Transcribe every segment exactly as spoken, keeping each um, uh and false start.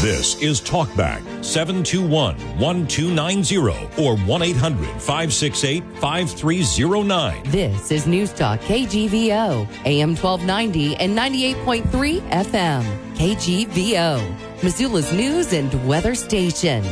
This is Talkback, seven two one, one two nine zero or one eight hundred, five six eight, five three zero nine. This is News Talk K G V O, A M twelve ninety and ninety-eight point three F M. K G V O, Missoula's news and weather station.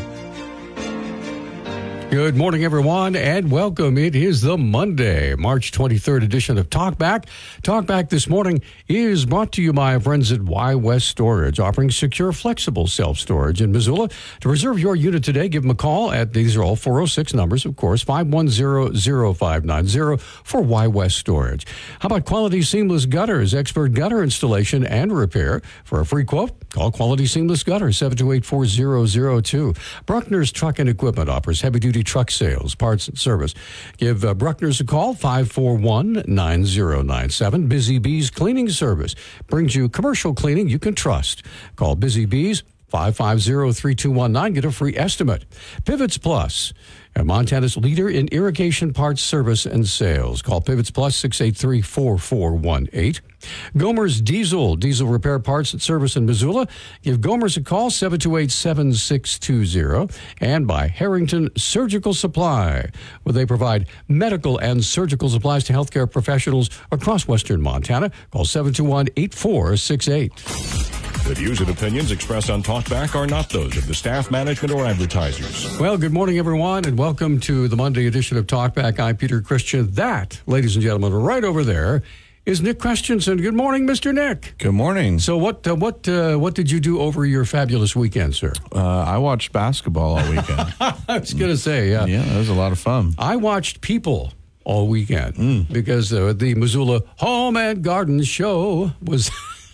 Good morning, everyone, and welcome. It is the Monday, March twenty-third edition of Talkback. Talkback this morning is brought to you by our friends at Y West Storage, offering secure, flexible self-storage in Missoula. To reserve your unit today, give them a call at, these are all four oh six numbers, of course, five one zero, zero five nine zero for Y West Storage. How about Quality Seamless Gutters, expert gutter installation and repair? For a free quote, call Quality Seamless Gutters, seven two eight, four zero zero two. Bruckner's Truck and Equipment offers heavy-duty truck sales, parts, and service. Give uh, Bruckner's a call, five four one, nine zero nine seven. Busy Bees Cleaning Service brings you commercial cleaning you can trust. Call Busy Bees, five five zero, three two one nine. Get a free estimate. Pivots Plus, uh, Montana's leader in irrigation parts service and sales. Call Pivots Plus, six eight three, four four one eight. Gomer's Diesel, diesel repair parts and service in Missoula. Give Gomer's a call, seven two eight, seven six two zero. And by Harrington Surgical Supply, where they provide medical and surgical supplies to healthcare professionals across western Montana. Call seven two one, eight four six eight. The views and opinions expressed on Talkback are not those of the staff, management, or advertisers. Well, good morning, everyone, and welcome to the Monday edition of Talkback. I'm Peter Christian. That, ladies and gentlemen, right over there is Nick Christensen. Good morning, Mister Nick. Good morning. So what uh, what uh, what did you do over your fabulous weekend, sir? Uh, I watched basketball all weekend. I was going to say, yeah. Yeah, it was a lot of fun. I watched People all weekend Mm. because uh, the Missoula Home and Garden Show was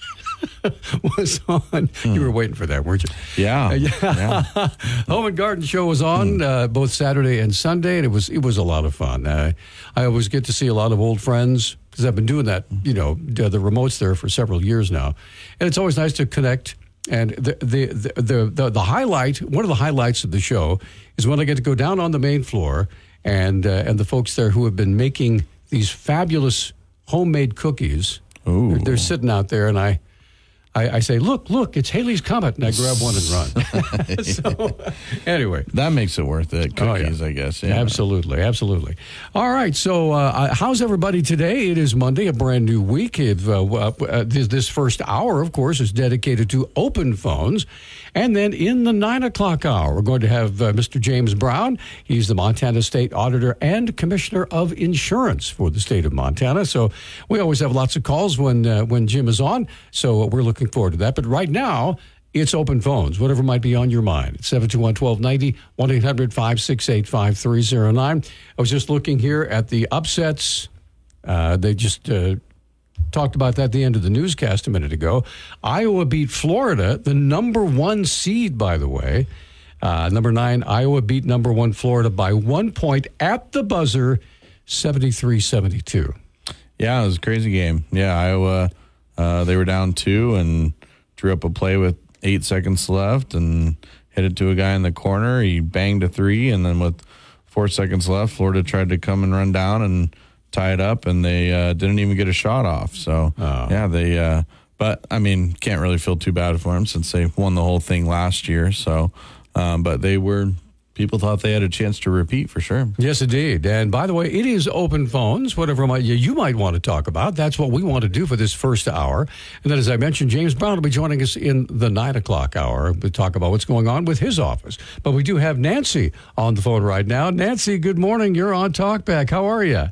was on. Mm. You were waiting for that, weren't you? Yeah. Uh, yeah. yeah. Home and Garden Show was on mm. uh, both Saturday and Sunday, and it was it was a lot of fun. Uh, I always get to see a lot of old friends because I've been doing that, you know, the, the remotes there for several years now, and it's always nice to connect. And the the, the the the the highlight, one of the highlights of the show, is when I get to go down on the main floor, and uh, and the folks there who have been making these fabulous homemade cookies. Ooh. They're, they're sitting out there, and I. I, I say, look, look, it's Haley's Comet, and I grab one and run. So, anyway. That makes it worth it. Cookies, oh, yeah. I guess. Yeah. Absolutely, absolutely. All right, so uh, how's everybody today? It is Monday, a brand new week. If, uh, uh, this, this first hour, of course, is dedicated to open phones. And then in the nine o'clock hour, we're going to have uh, Mister James Brown. He's the Montana State Auditor and Commissioner of Insurance for the state of Montana. So we always have lots of calls when uh, when Jim is on. So we're looking forward to that. But right now, it's open phones, whatever might be on your mind. seven two one, one two nine zero, one eight hundred, five six eight, five three zero nine. I was just looking here at the upsets. Uh, they just uh, talked about that at the end of the newscast a minute ago. Iowa beat Florida, the number one seed, by the way. Uh, number nine, Iowa beat number one Florida by one point at the buzzer, seventy-three seventy-two. Yeah, it was a crazy game. Yeah, Iowa, uh, they were down two and drew up a play with eight seconds left and hit it to a guy in the corner. He banged a three, and then with four seconds left, Florida tried to come and run down and tie it up, and they uh, didn't even get a shot off. So, oh. yeah, they uh, – but, I mean, can't really feel too bad for them since they won the whole thing last year. So, um, but they were – people thought they had a chance to repeat for sure. Yes, indeed. And by the way, it is open phones, whatever might, you might want to talk about. That's what we want to do for this first hour. And then, as I mentioned, James Brown will be joining us in the nine o'clock hour to talk about what's going on with his office. But we do have Nancy on the phone right now. Nancy, good morning. You're on Talkback. How are you?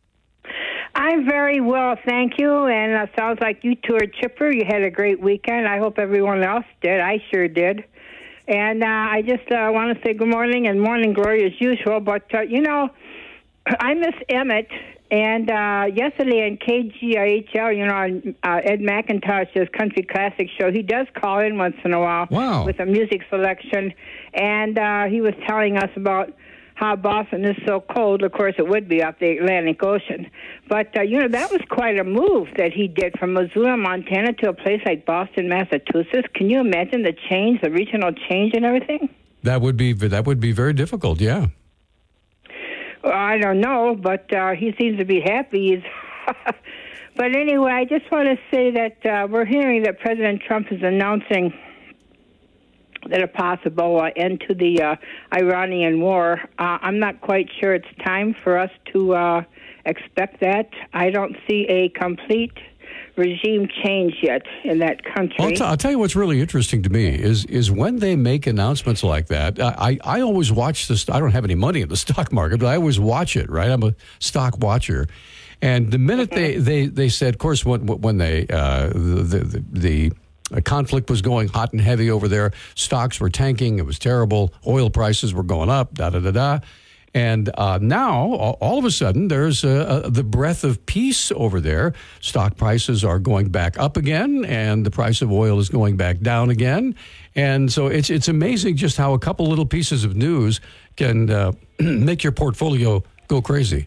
I'm very well, thank you. And it sounds like you two are chipper. You had a great weekend. I hope everyone else did. I sure did. And uh, I just uh, want to say good morning and morning glory as usual. But, uh, you know, I miss Emmett. And uh, yesterday on K G I H L, you know, on uh, Ed McIntosh's Country Classic show, he does call in once in a while wow. with a music selection. And uh, he was telling us about how Boston is so cold. Of course, it would be off the Atlantic Ocean. But, uh, you know, that was quite a move that he did from Missoula, Montana to a place like Boston, Massachusetts. Can you imagine the change, the regional change and everything? That would be that would be very difficult, yeah. Well, I don't know, but uh, he seems to be happy. He's but anyway, I just want to say that uh, we're hearing that President Trump is announcing that a possible uh, end to the uh, Iranian war. Uh, I'm not quite sure it's time for us to uh, expect that. I don't see a complete regime change yet in that country. Well, I'll, t- I'll tell you what's really interesting to me is is when they make announcements like that. I, I always watch this. I don't have any money in the stock market, but I always watch it, right? I'm a stock watcher. And the minute they, they, they said, of course, when, when they uh, the, the, the A conflict was going hot and heavy over there. Stocks were tanking. It was terrible. Oil prices were going up, da, da, da, da. And uh, now, all of a sudden, there's a, a, the breath of peace over there. Stock prices are going back up again, and the price of oil is going back down again. And so it's it's amazing just how a couple little pieces of news can uh, make your portfolio go crazy.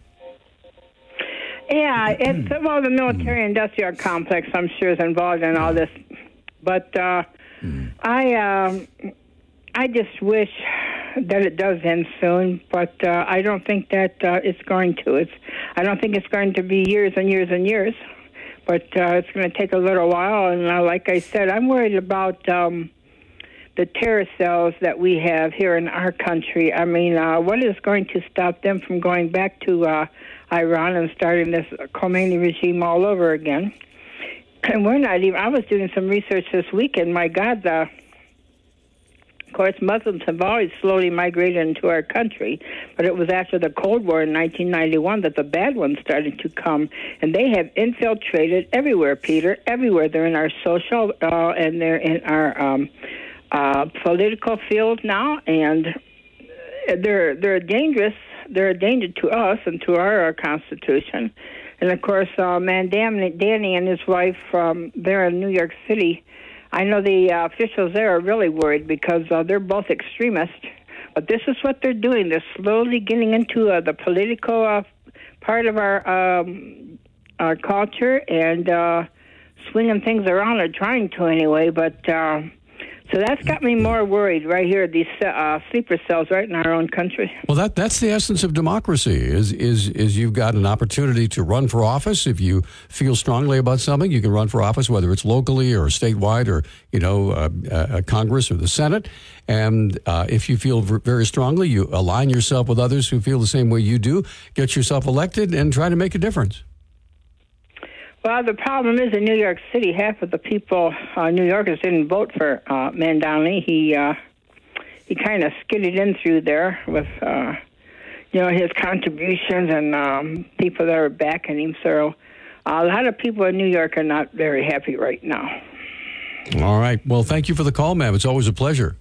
Yeah, it's, well, the military-industrial complex, I'm sure, is involved in all this. But uh, mm. I um, I just wish that it does end soon, but uh, I don't think that uh, it's going to. It's I don't think it's going to be years and years and years, but uh, it's going to take a little while. And uh, like I said, I'm worried about um, the terror cells that we have here in our country. I mean, uh, what is going to stop them from going back to uh, Iran and starting this Khomeini regime all over again? And we're not even, I was doing some research this week, and my God, the, of course, Muslims have always slowly migrated into our country, but it was after the Cold War in nineteen ninety-one that the bad ones started to come, and they have infiltrated everywhere, Peter, everywhere. They're in our social, uh, and they're in our um, uh, political field now, and they're they're dangerous. They're a danger to us and to our, our Constitution. And, of course, uh, man, Danny and his wife, um, they're in New York City. I know the uh, officials there are really worried because uh, they're both extremists. But this is what they're doing. They're slowly getting into uh, the political uh, part of our, um, our culture and uh, swinging things around, or trying to anyway. But uh, so that's got me more worried right here, these uh, sleeper cells right in our own country. Well, that that's the essence of democracy, is is is you've got an opportunity to run for office. If you feel strongly about something, you can run for office, whether it's locally or statewide or, you know, uh, uh, Congress or the Senate. And uh, if you feel v- very strongly, you align yourself with others who feel the same way you do, get yourself elected, and try to make a difference. Well, the problem is in New York City, half of the people, uh, New Yorkers, didn't vote for uh, Mandani. He uh, he kind of skidded in through there with, uh, you know, his contributions and um, people that are backing him. So uh, a lot of people in New York are not very happy right now. All right. Well, thank you for the call, ma'am. It's always a pleasure.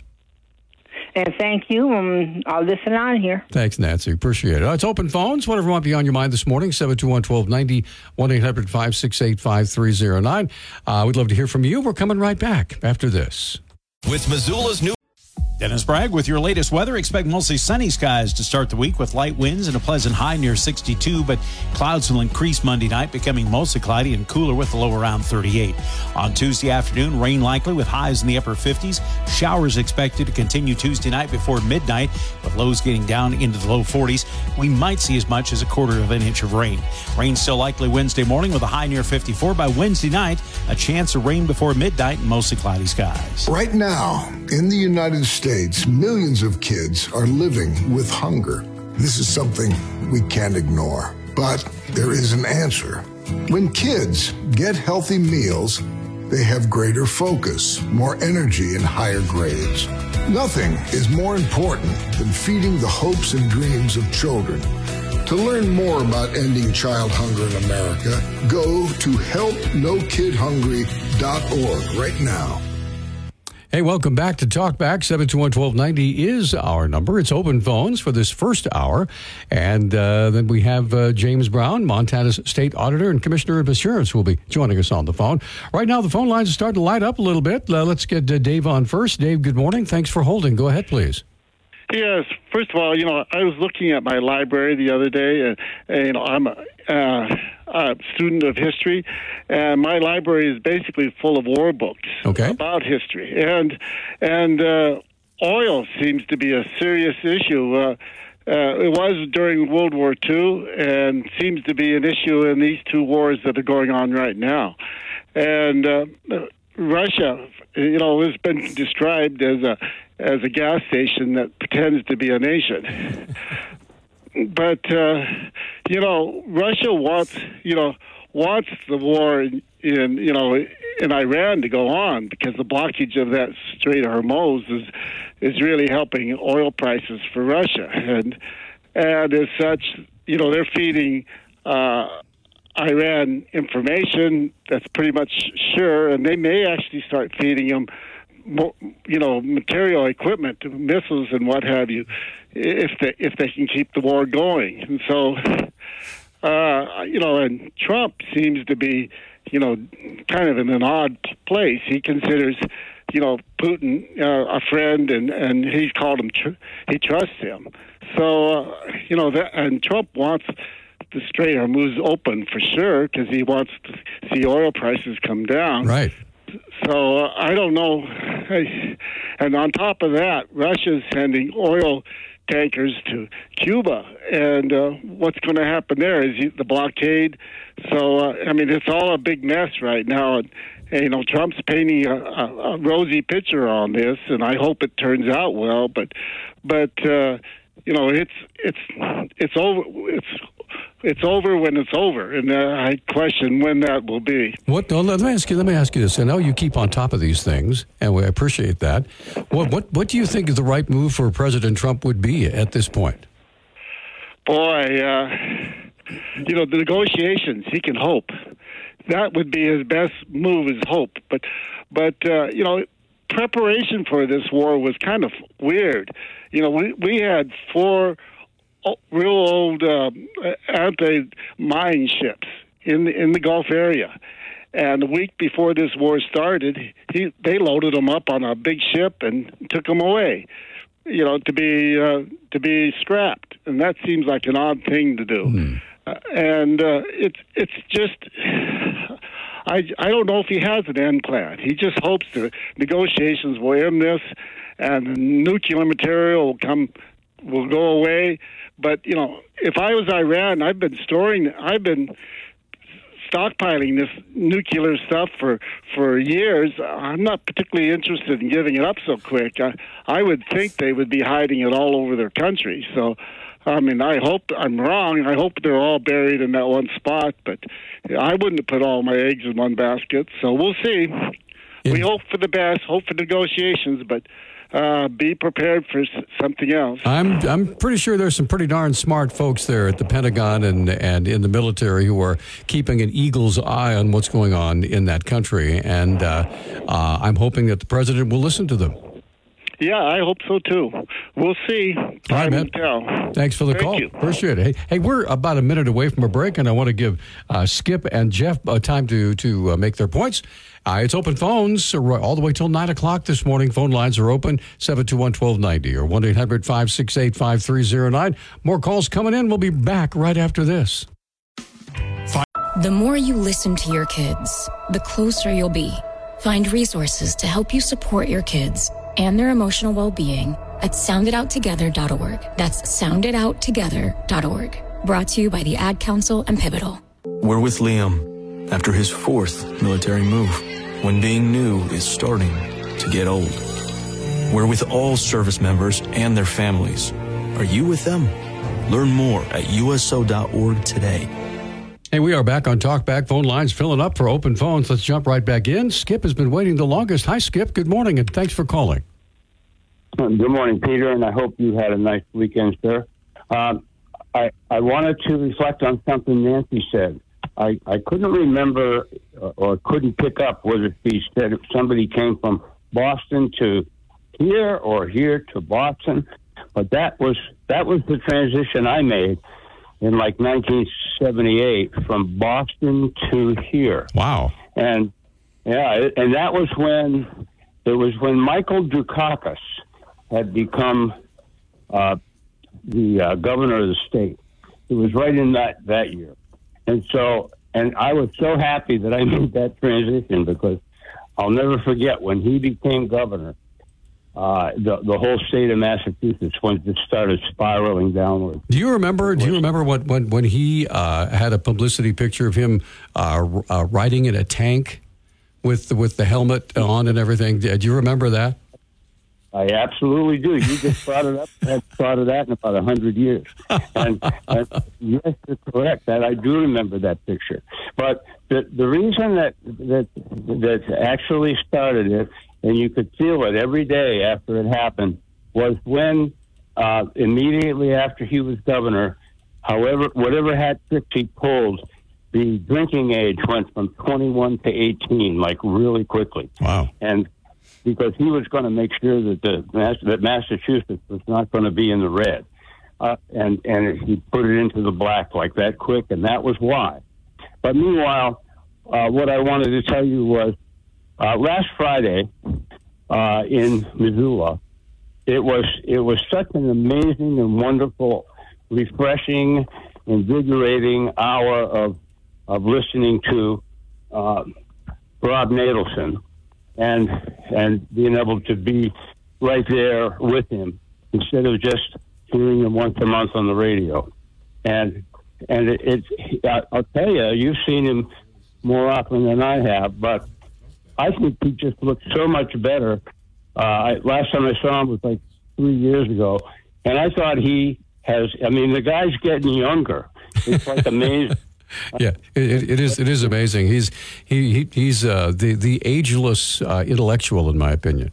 And thank you. Um, I'll listen on here. Thanks, Nancy. Appreciate it. It's open phones. Whatever might be on your mind this morning, seven two one, one two nine zero, one eight hundred, five six eight, five three zero nine. Uh, we'd love to hear from you. We're coming right back after this. With Missoula's new... Dennis Bragg with your latest weather. Expect mostly sunny skies to start the week with light winds and a pleasant high near sixty-two, but clouds will increase Monday night, becoming mostly cloudy and cooler with a low around thirty-eight. On Tuesday afternoon, rain likely with highs in the upper fifties. Showers expected to continue Tuesday night before midnight, with lows getting down into the low forties. We might see as much as a quarter of an inch of rain. Rain still likely Wednesday morning with a high near fifty-four. By Wednesday night, a chance of rain before midnight and mostly cloudy skies. Right now, in the United States, millions of kids are living with hunger. This is something we can't ignore, but there is an answer. When kids get healthy meals, they have greater focus, more energy, and higher grades. Nothing is more important than feeding the hopes and dreams of children. To learn more about ending child hunger in America, go to help no kid hungry dot org right now. Hey, welcome back to Talkback. seven two one, one two nine zero is our number. It's open phones for this first hour. And uh, then we have uh, James Brown, Montana's State Auditor and Commissioner of Assurance, who will be joining us on the phone. Right now, the phone lines are starting to light up a little bit. Uh, let's get uh, Dave on first. Dave, good morning. Thanks for holding. Go ahead, please. Yes. First of all, you know, I was looking at my library the other day, and, and you know, I'm a, uh, a student of history, and my library is basically full of war books okay. about history, and and uh, oil seems to be a serious issue. Uh, uh, it was during World War Two, and seems to be an issue in these two wars that are going on right now, and uh, Russia, you know, has been described as a as a gas station that pretends to be a nation. But uh, you know, Russia wants you know wants the war in, in you know in Iran to go on because the blockage of that Strait of Hormuz is is really helping oil prices for Russia, and and as such, you know, they're feeding uh, Iran information that's pretty much sure, and they may actually start feeding them, you know, material equipment, missiles, and what have you, if they if they can keep the war going. And so, uh, you know, and Trump seems to be, you know, kind of in an odd place. He considers, you know, Putin uh, a friend, and, and he's called him. Tr- he trusts him. So, uh, you know, that, and Trump wants the Strait of Hormuz open for sure because he wants to see oil prices come down. Right. So uh, I don't know. And on top of that, Russia's sending oil tankers to Cuba, and uh, what's going to happen there is the blockade. So uh, I mean, it's all a big mess right now, and, and you know, Trump's painting a, a, a rosy picture on this, and I hope it turns out well. But but uh, you know, it's it's it's over. It's It's over when it's over, and uh, I question when that will be. What? Oh, let me ask you. Let me ask you this. I know you keep on top of these things, and we appreciate that. What? What? What do you think the right move for President Trump would be at this point? Boy, uh, you know, the negotiations. He can hope. That would be his best move. Is hope. But, but uh, you know, preparation for this war was kind of weird. You know, we we had four real old uh, anti-mine ships in the, in the Gulf area, and a week before this war started, he they loaded them up on a big ship and took them away, you know, to be uh, to be scrapped, and that seems like an odd thing to do. Mm. Uh, and uh, it's it's just. I, I don't know if he has an end plan. He just hopes the negotiations will end this, and the nuclear material will come, will go away. But you know, if I was Iran, I've been storing, I've been stockpiling this nuclear stuff for for years. I'm not particularly interested in giving it up so quick. I, I would think they would be hiding it all over their country. So. I mean, I hope I'm wrong. I hope they're all buried in that one spot, but I wouldn't have put all my eggs in one basket. So we'll see. Yeah. We hope for the best, hope for negotiations, but uh, be prepared for something else. I'm I'm pretty sure there's some pretty darn smart folks there at the Pentagon and and in the military who are keeping an eagle's eye on what's going on in that country, and uh, uh, I'm hoping that the president will listen to them. Yeah, I hope so, too. We'll see. All right, man. Tell. Thanks for the Thank call. You. Appreciate it. Hey, hey, we're about a minute away from a break, and I want to give uh, Skip and Jeff uh, time to, to uh, make their points. Uh, it's open phones all the way till nine o'clock this morning. Phone lines are open, seven two one, one two nine zero or one eight hundred, five six eight, five three zero nine. More calls coming in. We'll be back right after this. The more you listen to your kids, the closer you'll be. Find resources to help you support your kids and their emotional well-being at sound it out together dot org. That's sound it out together dot org. Brought to you by the Ad Council and Pivotal. We're with Liam after his fourth military move, when being new is starting to get old. We're with all service members and their families. Are you with them? Learn more at U S O dot org today. Hey, we are back on Talkback. Phone lines filling up for open phones. Let's jump right back in. Skip has been waiting the longest. Hi, Skip. Good morning, and thanks for calling. Good morning, Peter, and I hope you had a nice weekend, sir. Um, I, I wanted to reflect on something Nancy said. I, I couldn't remember uh, or couldn't pick up whether she said if somebody came from Boston to here or here to Boston, but that was that was the transition I made in like nineteen seventy-eight from Boston to here. Wow. And yeah, and that was when it was when Michael Dukakis had become uh, the uh, governor of the state. It was right in that, that year. And so, and I was so happy that I made that transition because I'll never forget when he became governor, Uh, the the whole state of Massachusetts when it started spiraling downward. Do you remember? Do you remember what when when he uh, had a publicity picture of him uh, uh, riding in a tank with the, with the helmet on and everything? Do you remember that? I absolutely do. You just brought it up. I haven't thought of that in about a hundred years. And, and yes, you're correct. That I do remember that picture. But the the reason that that that actually started it, and you could feel it every day after it happened, was when uh, immediately after he was governor, however, whatever hat tricks he pulled, the drinking age went from twenty-one to eighteen, like really quickly. Wow. And because he was going to make sure that the that Massachusetts was not going to be in the red, uh, and and he put it into the black like that quick, and that was why. But meanwhile, uh, what I wanted to tell you was uh, last Friday uh, in Missoula, it was it was such an amazing and wonderful, refreshing, invigorating hour of of listening to uh, Rob Nadelson. And and being able to be right there with him instead of just hearing him once a month on the radio, and and it, it's I'll tell you, you've seen him more often than I have, but I think he just looks so much better. Uh, I, last time I saw him was like three years ago, and I thought he has. I mean, the guy's getting younger. It's like amazing. Yeah, it, it is. It is amazing. He's he, he he's uh, the the ageless uh, intellectual, in my opinion.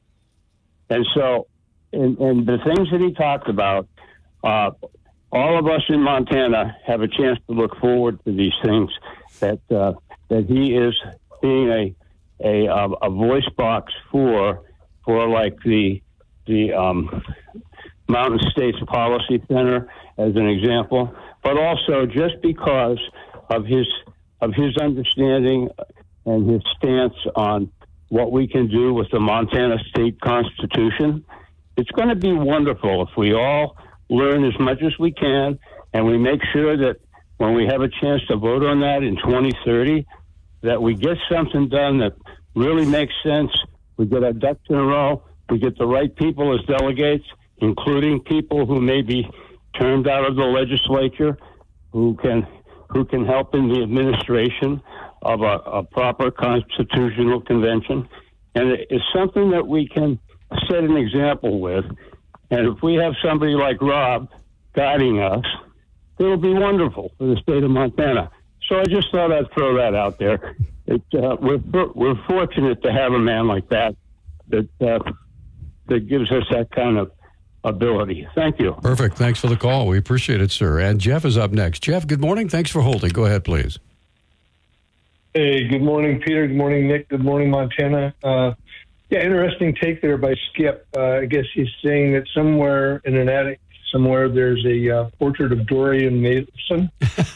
And so, and, and the things that he talked about, uh, all of us in Montana have a chance to look forward to these things. That uh, that he is being a a a voice box for for like the the um, Mountain States Policy Center as an example. But also just because of his of his understanding and his stance on what we can do with the Montana State Constitution, it's going to be wonderful if we all learn as much as we can, and we make sure that when we have a chance to vote on that in twenty thirty, that we get something done that really makes sense. We get our ducks in a row. We get the right people as delegates, including people who may be turned out of the legislature, who can who can help in the administration of a, a proper constitutional convention. And it's something that we can set an example with. And if we have somebody like Rob guiding us, it'll be wonderful for the state of Montana. So I just thought I'd throw that out there. It, uh, we're we're fortunate to have a man like that that uh, that gives us that kind of ability. Thank you. Perfect. Thanks for the call. We appreciate it, sir. And Jeff is up next. Jeff, good morning. Thanks for holding. Go ahead, please. Hey, good morning, Peter. Good morning, Nick. Good morning, Montana. Uh, yeah, interesting take there by Skip. Uh, I guess he's saying that somewhere in an attic, somewhere there's a uh, portrait of Dorian Mason.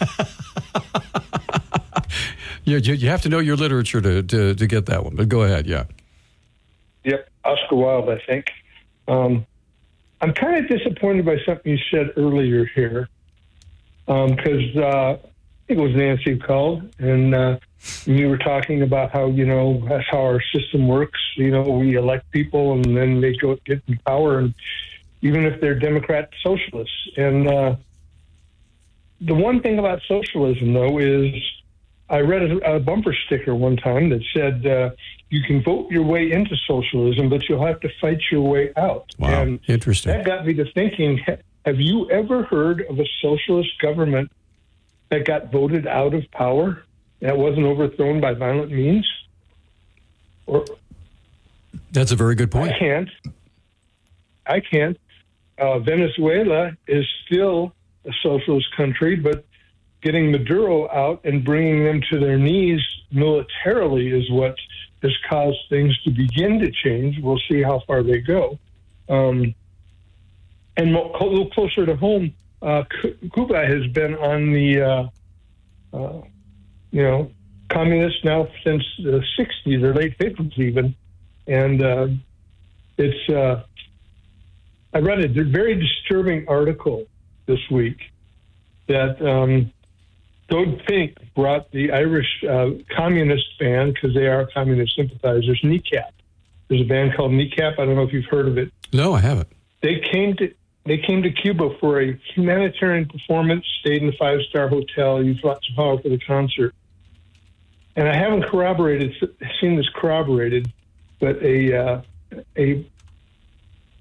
you, you, you have to know your literature to, to, to get that one, but go ahead, yeah. Yep, Oscar Wilde, I think. Um, I'm kind of disappointed by something you said earlier here, because um, uh, I think it was Nancy who called, and uh, you were talking about how, you know, that's how our system works. You know, we elect people, and then they go get in power, and even if they're Democrat socialists. And uh, the one thing about socialism, though, is I read a, a bumper sticker one time that said, uh, you can vote your way into socialism, but you'll have to fight your way out. Wow, and interesting. That got me to thinking, have you ever heard of a socialist government that got voted out of power, that wasn't overthrown by violent means? Or That's a very good point. I can't. I can't. Uh, Venezuela is still a socialist country, but getting Maduro out and bringing them to their knees militarily is what has caused things to begin to change. We'll see how far they go. Um, and a little closer to home, uh, Cuba has been on the, uh, uh, you know, communist now since the sixties or late fifties even. And uh, it's, uh, I read a very disturbing article this week that um, Doug Fink brought the Irish uh, communist band, because they are communist sympathizers, Kneecap. There's a band called Kneecap. I don't know if you've heard of it. No, I haven't. They came to they came to Cuba for a humanitarian performance, stayed in a five-star hotel, used lots of power for the concert. And I haven't corroborated, seen this corroborated, but a uh, a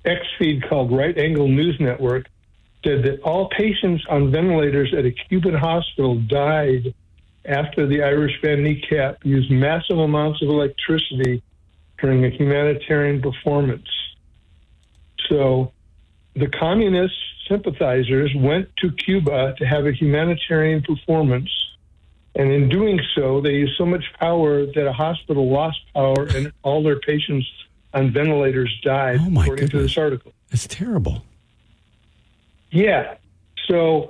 X feed called Right Angle News Network said that all patients on ventilators at a Cuban hospital died after the Irish Van Kneecap used massive amounts of electricity during a humanitarian performance. So the communist sympathizers went to Cuba to have a humanitarian performance, and in doing so, they used so much power that a hospital lost power and all their patients on ventilators died, oh my according goodness. to this article. It's terrible. Yeah. So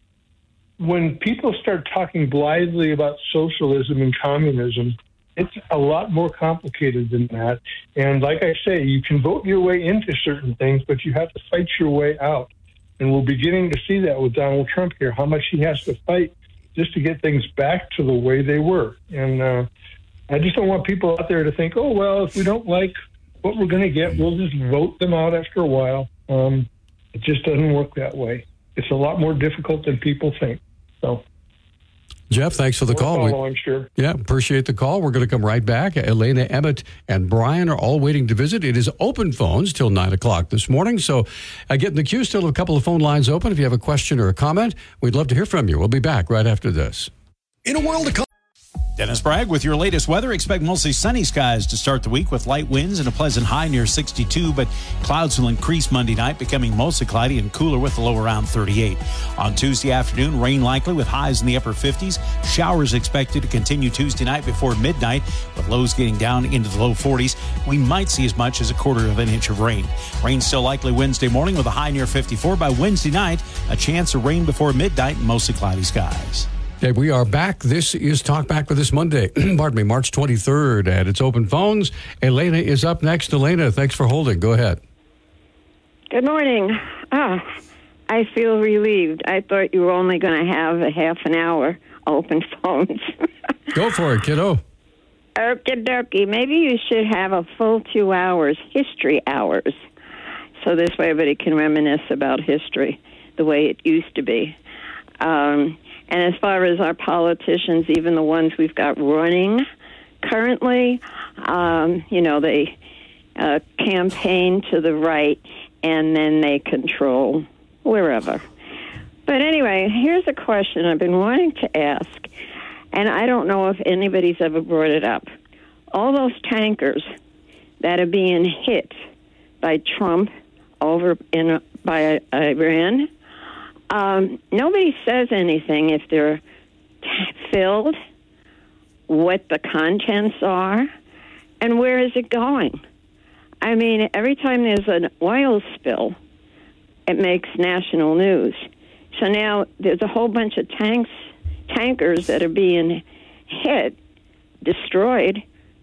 when people start talking blithely about socialism and communism, it's a lot more complicated than that. And like I say, you can vote your way into certain things, but you have to fight your way out. And we're beginning to see that with Donald Trump here, how much he has to fight just to get things back to the way they were. And uh, I just don't want people out there to think, oh, well, if we don't like what we're going to get, we'll just vote them out after a while. Um, it just doesn't work that way. It's a lot more difficult than people think. So, Jeff, thanks for the call. Follow, We, I'm sure. Yeah, appreciate the call. We're going to come right back. Elena, Emmett, and Brian are all waiting to visit. It is open phones till nine o'clock this morning. So uh, get in the queue. Still a couple of phone lines open. If you have a question or a comment, we'd love to hear from you. We'll be back right after this. In a world of Dennis Bragg with your latest weather. Expect mostly sunny skies to start the week with light winds and a pleasant high near sixty-two, but clouds will increase Monday night, becoming mostly cloudy and cooler with a low around thirty-eight. On Tuesday afternoon, rain likely with highs in the upper fifties. Showers expected to continue Tuesday night before midnight, with lows getting down into the low forties. We might see as much as a quarter of an inch of rain. Rain still likely Wednesday morning with a high near fifty-four. By Wednesday night, a chance of rain before midnight and mostly cloudy skies. Okay, we are back. This is Talk Back for this Monday, pardon me, March twenty-third, and it's open phones. Elena is up next. Elena, thanks for holding. Go ahead. Good morning. Ah, I feel relieved. I thought you were only going to have a half an hour open phones. Go for it, kiddo. Okie dokie. Maybe you should have a full two hours, history hours, so this way everybody can reminisce about history the way it used to be. Um... And as far as our politicians, even the ones we've got running currently, um, you know, they uh, campaign to the right and then they control wherever. But anyway, here's a question I've been wanting to ask, and I don't know if anybody's ever brought it up. All those tankers that are being hit by Trump over in by Iran, Um, nobody says anything if they're t- filled, what the contents are, and where is it going. I mean, every time there's an oil spill, it makes national news. So now there's a whole bunch of tanks, tankers that are being hit, destroyed.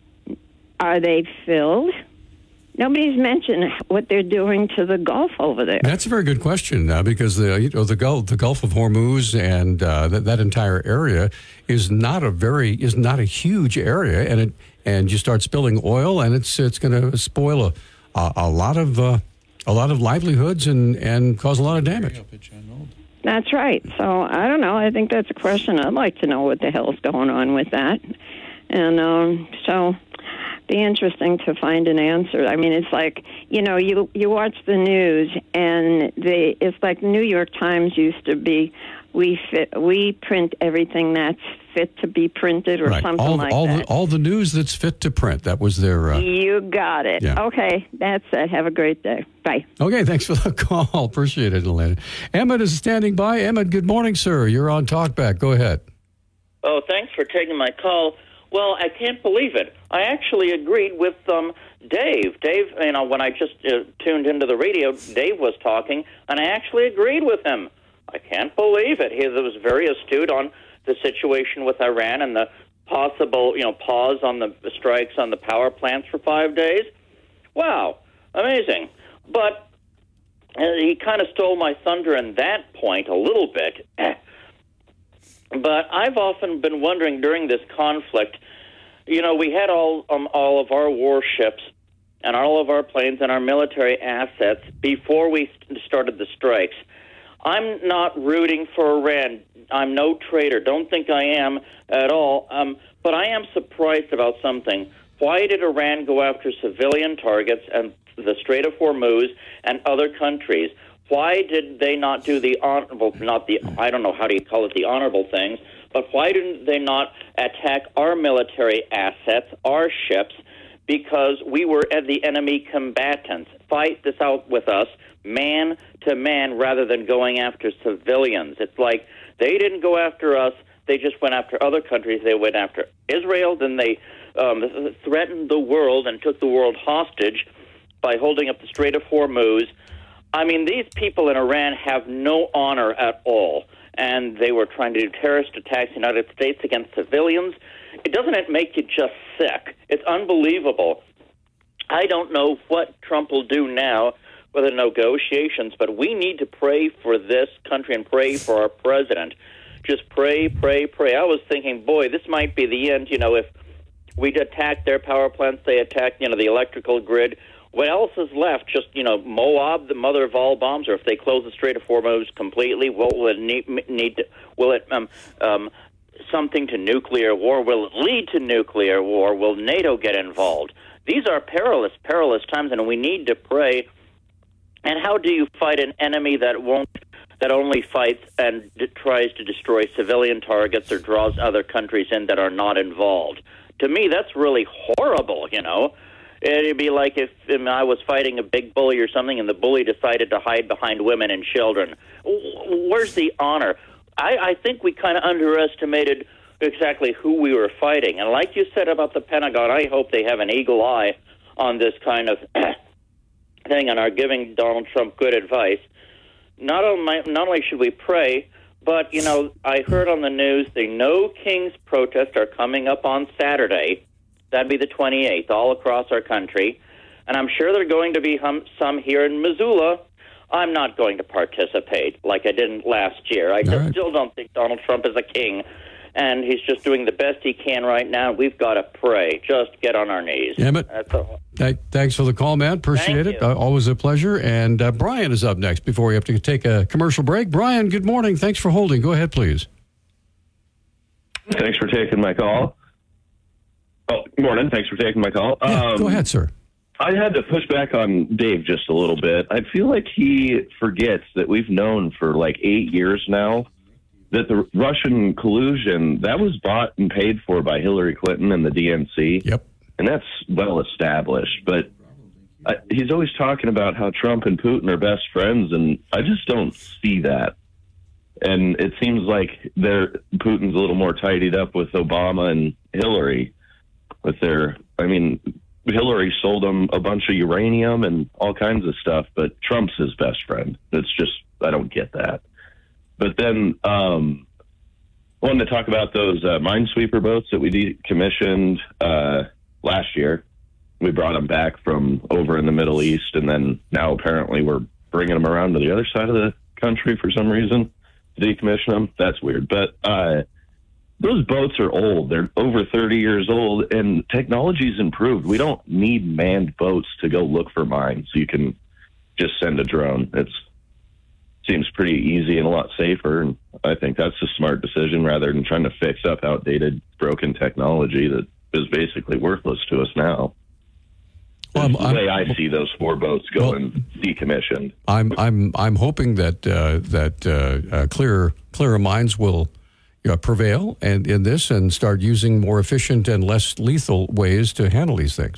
Are they filled? Nobody's mentioned what they're doing to the Gulf over there. That's a very good question uh, because the you know the Gulf the Gulf of Hormuz and uh, that that entire area is not a very is not a huge area, and it and you start spilling oil, and it's it's going to spoil a, a a lot of uh, a lot of livelihoods and and cause a lot of damage. That's right. So I don't know. I think that's a question. I'd like to know what the hell's going on with that, and um, so. Be interesting to find an answer. I mean, it's like, you know, you you watch the news, and they it's like New York Times used to be. We fit, we print everything that's fit to be printed, or right. something all, like all that. The, all the news that's fit to print. That was their. Uh, you got it. Yeah. Okay, that's it. Have a great day. Bye. Okay, thanks for the call. Appreciate it, Elena. Emmett is standing by. Emmett, good morning, sir. You're on Talkback. Go ahead. Oh, thanks for taking my call. Well, I can't believe it. I actually agreed with um, Dave. Dave, you know, when I just uh, tuned into the radio, Dave was talking, and I actually agreed with him. I can't believe it. He was very astute on the situation with Iran and the possible, you know, pause on the strikes on the power plants for five days. Wow, amazing. But uh, he kind of stole my thunder in that point a little bit. But I've often been wondering during this conflict, you know, we had all um, all of our warships and all of our planes and our military assets before we st- started the strikes. I'm not rooting for Iran. I'm no traitor. Don't think I am at all. Um, but I am surprised about something. Why did Iran go after civilian targets and the Strait of Hormuz and other countries. Why did they not do the honorable, not the, I don't know, how do you call it, the honorable things, but why didn't they not attack our military assets, our ships, because we were the enemy combatants? Fight this out with us, man to man, rather than going after civilians. It's like they didn't go after us, they just went after other countries. They went after Israel, then they um, threatened the world and took the world hostage by holding up the Strait of Hormuz. I mean, these people in Iran have no honor at all, and they were trying to do terrorist attacks in the United States against civilians. It doesn't it make you just sick? It's unbelievable. I don't know what Trump will do now with the negotiations, but we need to pray for this country and pray for our president. Just pray, pray, pray. I was thinking, boy, this might be the end. You know, if we attack their power plants, they attack, you know, the electrical grid. What else is left? Just, you know, Moab, the mother of all bombs, or if they close the Strait of Hormuz completely, what will it need? need to, will it um, um, something to nuclear war? Will it lead to nuclear war? Will NATO get involved? These are perilous, perilous times, and we need to pray. And how do you fight an enemy that won't, that only fights and d- tries to destroy civilian targets or draws other countries in that are not involved? To me, that's really horrible, you know. It'd be like if um, I was fighting a big bully or something and the bully decided to hide behind women and children. Where's the honor? I, I think we kind of underestimated exactly who we were fighting. And like you said about the Pentagon, I hope they have an eagle eye on this kind of thing and are giving Donald Trump good advice. Not only, not only should we pray, but, you know, I heard on the news the No Kings protests are coming up on Saturday. That'd be the twenty-eighth, all across our country. And I'm sure there are going to be hum- some here in Missoula. I'm not going to participate like I didn't last year. I just right. still don't think Donald Trump is a king. And he's just doing the best he can right now. We've got to pray. Just get on our knees. Emmett, That's all. th- thanks for the call, man. Appreciate Thank it. you. Uh, always a pleasure. And uh, Brian is up next before we have to take a commercial break. Brian, good morning. Thanks for holding. Go ahead, please. Thanks for taking my call. Oh, good morning. Thanks for taking my call. Yeah, um, go ahead, sir. I had to push back on Dave just a little bit. I feel like he forgets that we've known for like eight years now that the Russian collusion, that was bought and paid for by Hillary Clinton and the D N C. Yep. And that's well established. But I, he's always talking about how Trump and Putin are best friends, and I just don't see that. And it seems like they're, Putin's a little more tidied up with Obama and Hillary. With their, I mean, Hillary sold him a bunch of uranium and all kinds of stuff, but Trump's his best friend. It's just, I don't get that. But then, um, I wanted to talk about those uh, minesweeper boats that we decommissioned uh, last year. We brought them back from over in the Middle East, and then now apparently we're bringing them around to the other side of the country for some reason to decommission them. That's weird. But, uh, those boats are old. They're over thirty years old, and technology's improved. We don't need manned boats to go look for mines. You can just send a drone. It seems pretty easy and a lot safer, and I think that's a smart decision rather than trying to fix up outdated, broken technology that is basically worthless to us now. Well, the way I see those four boats going well, decommissioned. I'm I'm I'm hoping that uh, that uh, uh, clearer clearer minds will Uh, prevail and in this and start using more efficient and less lethal ways to handle these things.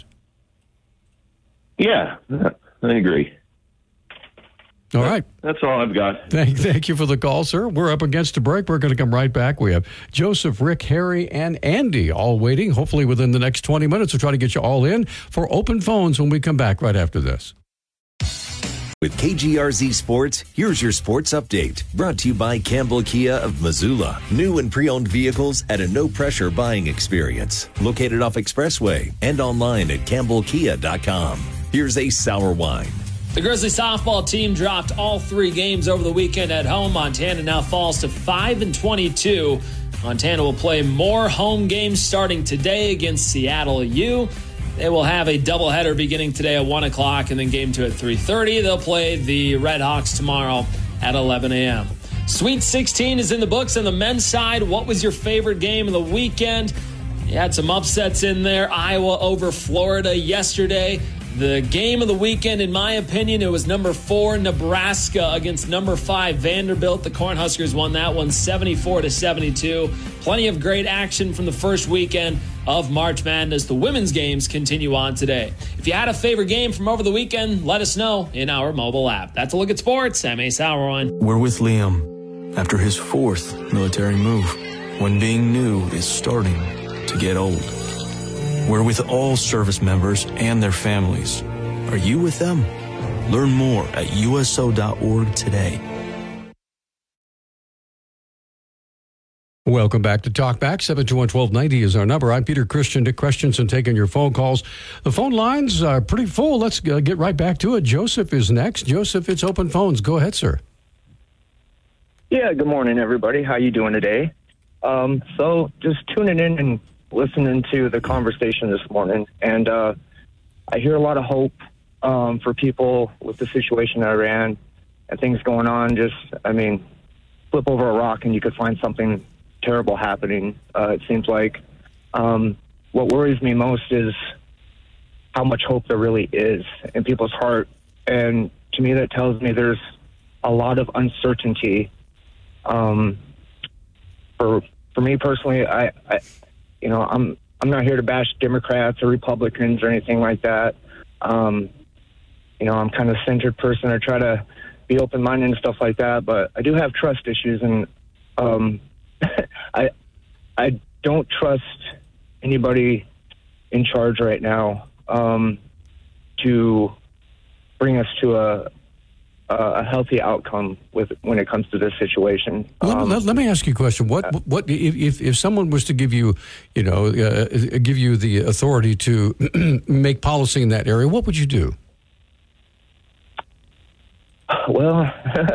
Yeah, I agree. All right. That's all I've got. Thank, thank you for the call, sir. We're up against a break. We're going to come right back. We have Joseph, Rick, Harry, and Andy all waiting. Hopefully within the next twenty minutes, we'll try to get you all in for open phones when we come back right after this. With K G R Z Sports, here's your sports update. Brought to you by Campbell Kia of Missoula. New and pre-owned vehicles at a no-pressure buying experience. Located off Expressway and online at campbell kia dot com. Here's a sour wine. The Grizzly softball team dropped all three games over the weekend at home. Montana now falls to five and twenty-two. Montana will play more home games starting today against Seattle U. They will have a doubleheader beginning today at one o'clock and then game two at three thirty. They'll play the Red Hawks tomorrow at eleven a.m. Sweet sixteen is in the books on the men's side. What was your favorite game of the weekend? You had some upsets in there. Iowa over Florida yesterday. The game of the weekend, in my opinion, it was number four Nebraska against number five Vanderbilt. The Cornhuskers won that one seventy-four to seventy-two. Plenty of great action from the first weekend of March Madness. The women's games continue on today. If you had a favorite game from over the weekend, let us know in our mobile app. That's a look at sports. I'm Ace Sauerwein. We're with Liam after his fourth military move, when being new is starting to get old. We're with all service members and their families. Are you with them? Learn more at U S O dot org today. Welcome back to Talk Back. seven two one, one two nine zero is our number. I'm Peter Christian. Dick Christensen taking your phone calls. The phone lines are pretty full. Let's uh, get right back to it. Joseph is next. Joseph, it's open phones. Go ahead, sir. Yeah, good morning, everybody. How you doing today? Um, so just tuning in and listening to the conversation this morning, and uh, I hear a lot of hope um, for people with the situation in Iran and things going on. Just, I mean, flip over a rock and you could find something terrible happening. Uh, it seems like um, what worries me most is how much hope there really is in people's heart, and to me that tells me there's a lot of uncertainty. Um, for for me personally, I, I you know I'm I'm not here to bash Democrats or Republicans or anything like that. Um, you know, I'm kind of a centered person. I try to be open-minded and stuff like that, but I do have trust issues, and um, I I don't trust anybody in charge right now um, to bring us to a a healthy outcome with when it comes to this situation. Let, Um, let, let me ask you a question. What what if if, if someone was to give you, you know, uh, give you the authority to make policy in that area, what would you do? Well,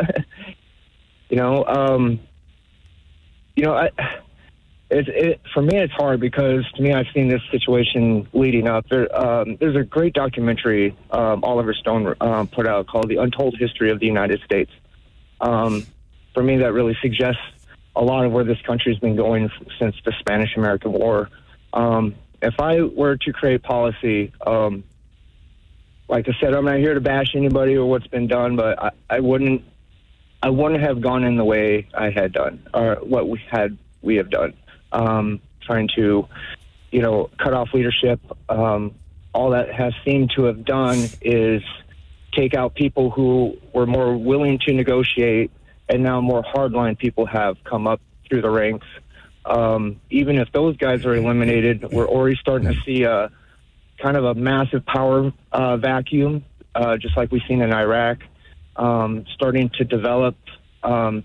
you know, um, you know, I, it, it, for me, it's hard because to me, I've seen this situation leading up. There, um, there's a great documentary um, Oliver Stone um, put out called The Untold History of the United States. Um, for me, that really suggests a lot of where this country's been going since the Spanish-American War. Um, if I were to create policy, um, like I said, I'm not here to bash anybody or what's been done, but I, I wouldn't, I wouldn't have gone in the way I had done, or what we had, we have done, um, trying to, you know, cut off leadership. Um, all that has seemed to have done is take out people who were more willing to negotiate, and now more hardline people have come up through the ranks. Um, even if those guys are eliminated, we're already starting to see a kind of a massive power uh, vacuum, uh, just like we've seen in Iraq, um, starting to develop. Um,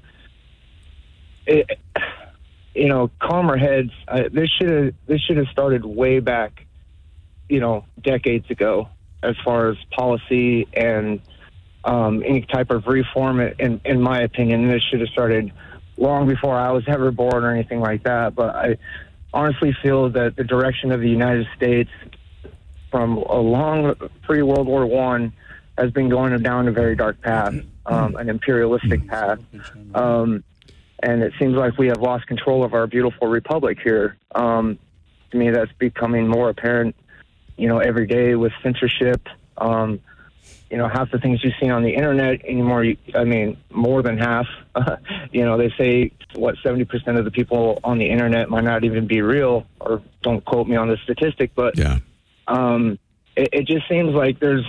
it, you know, calmer heads. Uh, this should have this should have started way back, you know, decades ago, as far as policy and um, any type of reform. In in my opinion, this should have started long before I was ever born or anything like that. But I honestly feel that the direction of the United States from a long pre-World War One has been going down a very dark path, um, an imperialistic path. Um, and it seems like we have lost control of our beautiful republic here. Um, to me, that's becoming more apparent, you know, every day with censorship. Um, you know, half the things you see on the internet anymore, you, I mean, more than half, you know, they say, what, seventy percent of the people on the internet might not even be real, or don't quote me on the statistic, but yeah. Um, it, it just seems like there's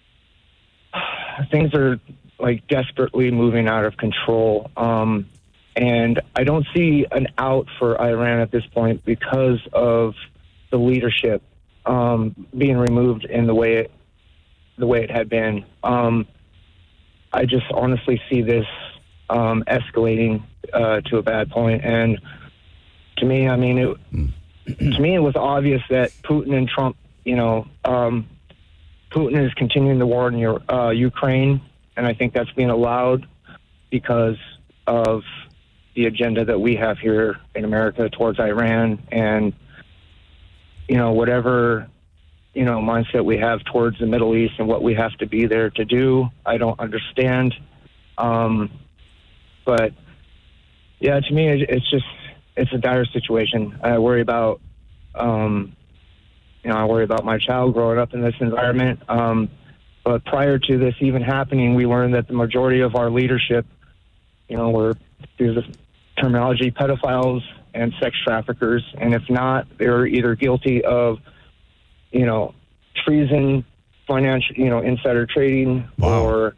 things are like desperately moving out of control. Um, and I don't see an out for Iran at this point because of the leadership um, being removed in the way it, the way it had been. Um, I just honestly see this um, escalating uh, to a bad point. And to me, I mean, it, to me, it was obvious that Putin and Trump, you know, um, Putin is continuing the war in uh, Ukraine, and I think that's being allowed because of the agenda that we have here in America towards Iran, and, you know, whatever, you know, mindset we have towards the Middle East and what we have to be there to do, I don't understand. Um, but, yeah, to me, it's just, it's a dire situation. I worry about, um, you know, I worry about my child growing up in this environment. Um, but prior to this even happening, we learned that the majority of our leadership, you know, were, through the terminology, pedophiles and sex traffickers. And if not, they're either guilty of, you know, treason, financial, you know, insider trading, wow. or,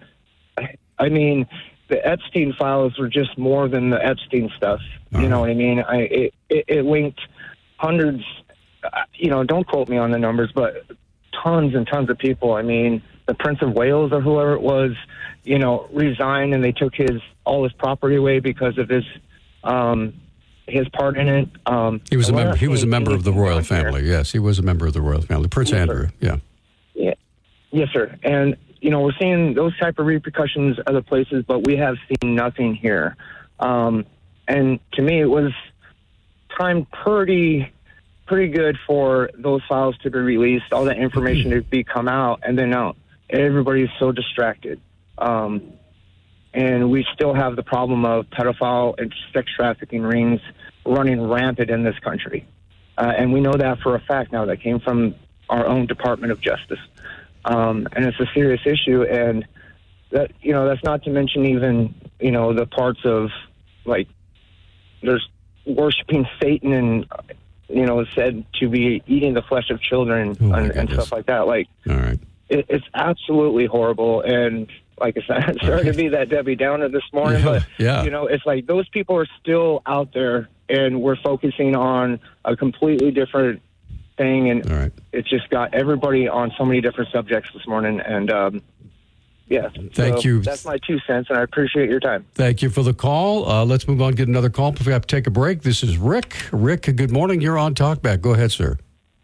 I mean, the Epstein files were just more than the Epstein stuff. Uh-huh. You know what I mean? I it, it, it linked hundreds, uh, you know, don't quote me on the numbers, but tons and tons of people. I mean, the Prince of Wales or whoever it was, you know, resigned, and they took his all his property away because of his um, his part in it. Um, he was a member. He was a member of the royal family. Here. Yes, he was a member of the royal family. Prince yes, Andrew. Sir. Yeah. Yeah. Yes, sir. And you know, we're seeing those type of repercussions other places, but we have seen nothing here. Um, and to me, it was timed pretty, pretty good for those files to be released, all that information to be come out, and then now everybody's so distracted. Um, and we still have the problem of pedophile and sex trafficking rings running rampant in this country. Uh, and we know that for a fact now. That came from our own Department of Justice. Um, and it's a serious issue, and that, you know, that's not to mention even, you know, the parts of, like, there's worshiping Satan and, you know, said to be eating the flesh of children oh and, and stuff like that. Like, all right. it, it's absolutely horrible. And like I said, I'm sorry to be that Debbie Downer this morning, yeah, but, yeah. you know, it's like those people are still out there, and we're focusing on a completely different thing, and right. it's just got everybody on so many different subjects this morning, and um, yeah. Thank so you. That's my two cents, and I appreciate your time. Thank you for the call. Uh, let's move on, get another call before we have to take a break. This is Rick. Rick, good morning. You're on Talkback. Go ahead, sir.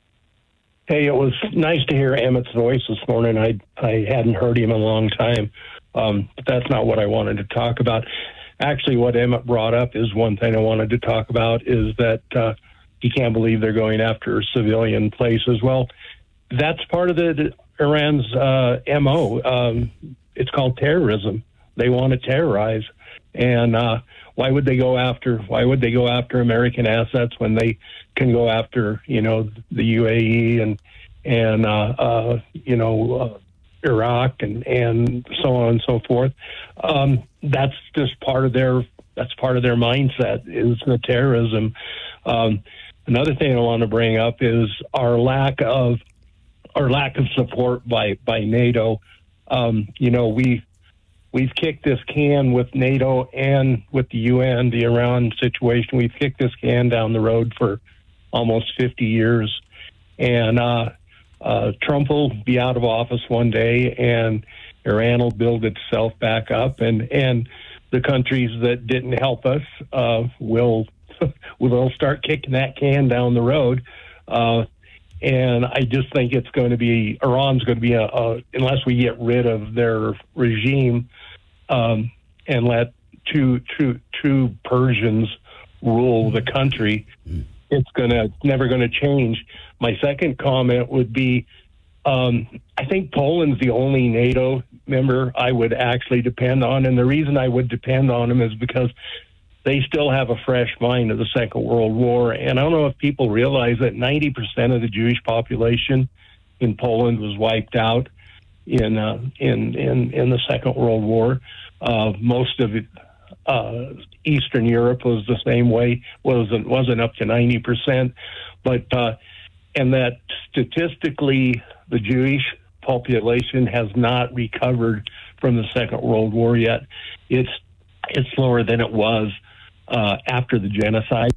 Hey, it was nice to hear Emmett's voice this morning. I I hadn't heard him in a long time, um, but that's not what I wanted to talk about. Actually, what Emmett brought up is one thing I wanted to talk about, is that uh, he can't believe they're going after civilian places. Well, that's part of the, the Iran's uh, M O. Um, it's called terrorism. They want to terrorize. And uh, why would they go after, why would they go after American assets when they can go after, you know, the U A E and, and uh, uh, you know, uh, Iraq and, and so on and so forth. Um, that's just part of their, that's part of their mindset, is the terrorism. Um, Another thing I want to bring up is our lack of our lack of support by by NATO. Um, you know, we we've kicked this can with NATO and with the U N, the Iran situation. We've kicked this can down the road for almost fifty years, and uh, uh, Trump will be out of office one day, and Iran will build itself back up, and and the countries that didn't help us uh, will. We'll start kicking that can down the road. Uh, and I just think it's going to be, Iran's going to be, a, a unless we get rid of their regime um, and let two, two, two Persians rule the country, it's going to, never going to change. My second comment would be, um, I think Poland's the only NATO member I would actually depend on. And the reason I would depend on them is because they still have a fresh mind of the Second World War. And I don't know if people realize that ninety percent of the Jewish population in Poland was wiped out in uh, in, in in the Second World War. Uh, most of it, uh, Eastern Europe was the same way, wasn't wasn't up to ninety percent. But uh, and that statistically, the Jewish population has not recovered from the Second World War yet. It's it's lower than it was Uh, after the genocide.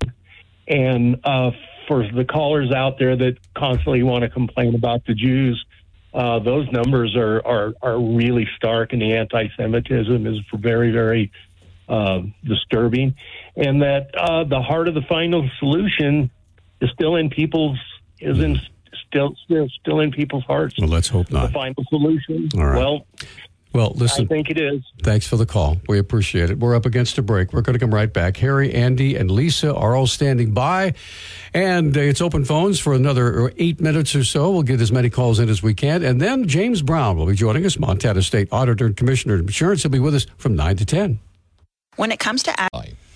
And uh, for the callers out there that constantly want to complain about the Jews, uh, those numbers are, are, are really stark, and the anti-Semitism is very, very uh, disturbing. And that uh, the heart of the final solution is still in people's, is in, still, still, still in people's hearts. Well, let's hope not. The final solution. All right. Well, Well, listen. I think it is. Thanks for the call. We appreciate it. We're up against a break. We're going to come right back. Harry, Andy, and Lisa are all standing by. And uh, it's open phones for another eight minutes or so. We'll get as many calls in as we can. And then James Brown will be joining us, Montana State Auditor and Commissioner of Insurance. He'll be with us from nine to ten. When it comes to...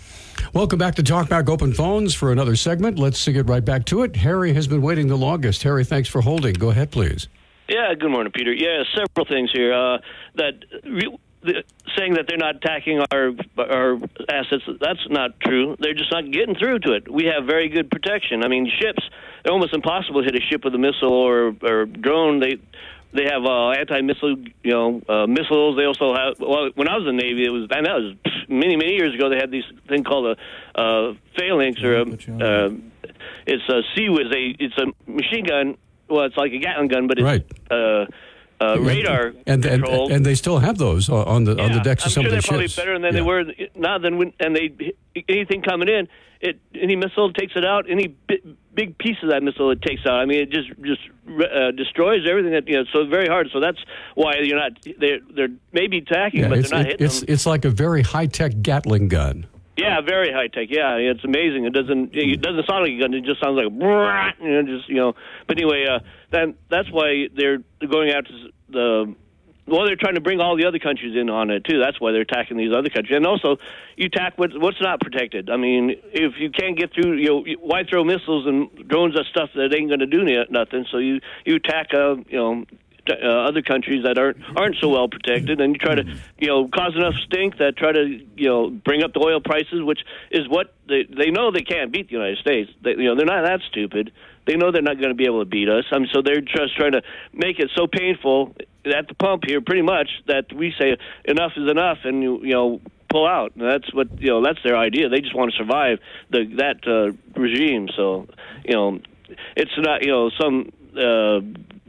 Welcome back to Talkback Open Phones for another segment. Let's get right back to it. Harry has been waiting the longest. Harry, thanks for holding. Go ahead, please. Yeah, good morning, Peter. Yeah, several things here. Uh, that re- the, saying that they're not attacking our our assets, that's not true. They're just not getting through to it. We have very good protection. I mean, ships, they're almost impossible to hit a ship with a missile or, or drone. They they have uh, anti-missile, you know, uh, missiles. They also have, well, when I was in the Navy, it was, and that was many, many years ago, they had these thing called a uh, phalanx, or a, uh, it's a Sea-Wiz. They, it's a machine gun. Well, it's like a Gatling gun, but it's right. uh, uh, radar and, and, controlled. and they still have those on the yeah, on the decks I'm of some sure of the they're ships. probably better than yeah. they were now. Then when and they anything coming in, it any missile takes it out. Any bi- big piece of that missile it takes out. I mean, it just just uh, destroys everything. That you know, so it's very hard. So that's why you're not. They're they're maybe attacking, Yeah, but it's, they're not it, hitting it's, them. it's like a very high-tech Gatling gun. Yeah, very high tech. Yeah, it's amazing. It doesn't it doesn't sound like a gun. It just sounds like a brrrr, you know, just you know. But anyway, uh, then that's why they're going after the. Well, they're trying to bring all the other countries in on it too. That's why they're attacking these other countries. And also, you attack what, what's not protected. I mean, if you can't get through, you know, why throw missiles and drones at stuff that ain't going to do nothing? So you you attack, uh, you know. Uh, other countries that aren't aren't so well protected, and you try to you know cause enough stink that try to you know bring up the oil prices, which is what they they know they can't beat the United States. They, you know they're not that stupid. They know they're not going to be able to beat us. I mean, so they're just trying to make it so painful at the pump here, pretty much, that we say enough is enough, and you you know pull out. And that's what you know. That's their idea. They just want to survive the that uh, regime. So you know, it's not you know some. Uh,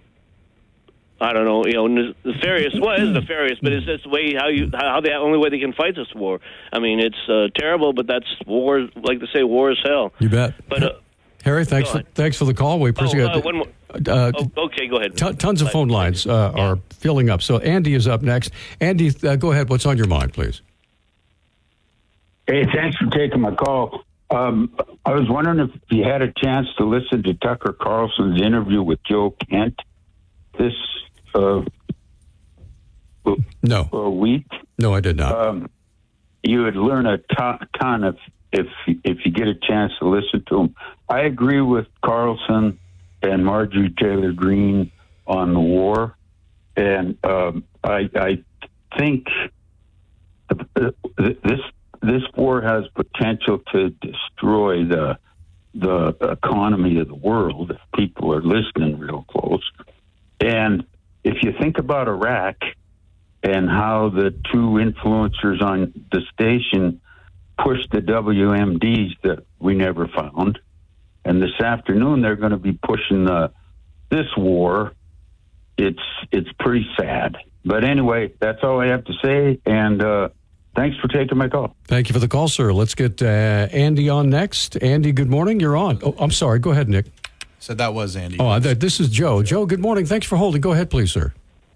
I don't know, you know, nefarious. Well, it is nefarious, but it's just the way how you how the only way they can fight this war. I mean, it's uh, terrible, but that's war. Like they say, war is hell. You bet. But uh, Harry, thanks for, thanks for the call. We appreciate oh, uh, it. one more. Uh, oh, okay, go ahead. T- tons of phone lines uh, are filling up. So Andy is up next. Andy, uh, go ahead. What's on your mind, please? Hey, thanks for taking my call. Um, I was wondering if you had a chance to listen to Tucker Carlson's interview with Joe Kent this uh, no uh, week. No, I did not. Um, you would learn a ton, ton if if if you get a chance to listen to him. I agree with Carlson and Marjorie Taylor Greene on the war, and um, I, I think this this war has potential to destroy the the economy of the world if people are listening real close. And if you think about Iraq and how the two influencers on the station pushed the W M Ds that we never found, and this afternoon they're going to be pushing the this war, it's it's pretty sad. But anyway, that's all I have to say, and uh, thanks for taking my call. Thank you for the call, sir. Let's get uh, Andy on next. Andy, good morning. You're on. Oh, I'm sorry. Go ahead, Nick. So that was Andy. Oh, th- this is Joe. Joe, good morning. Thanks for holding. Go ahead, please, sir.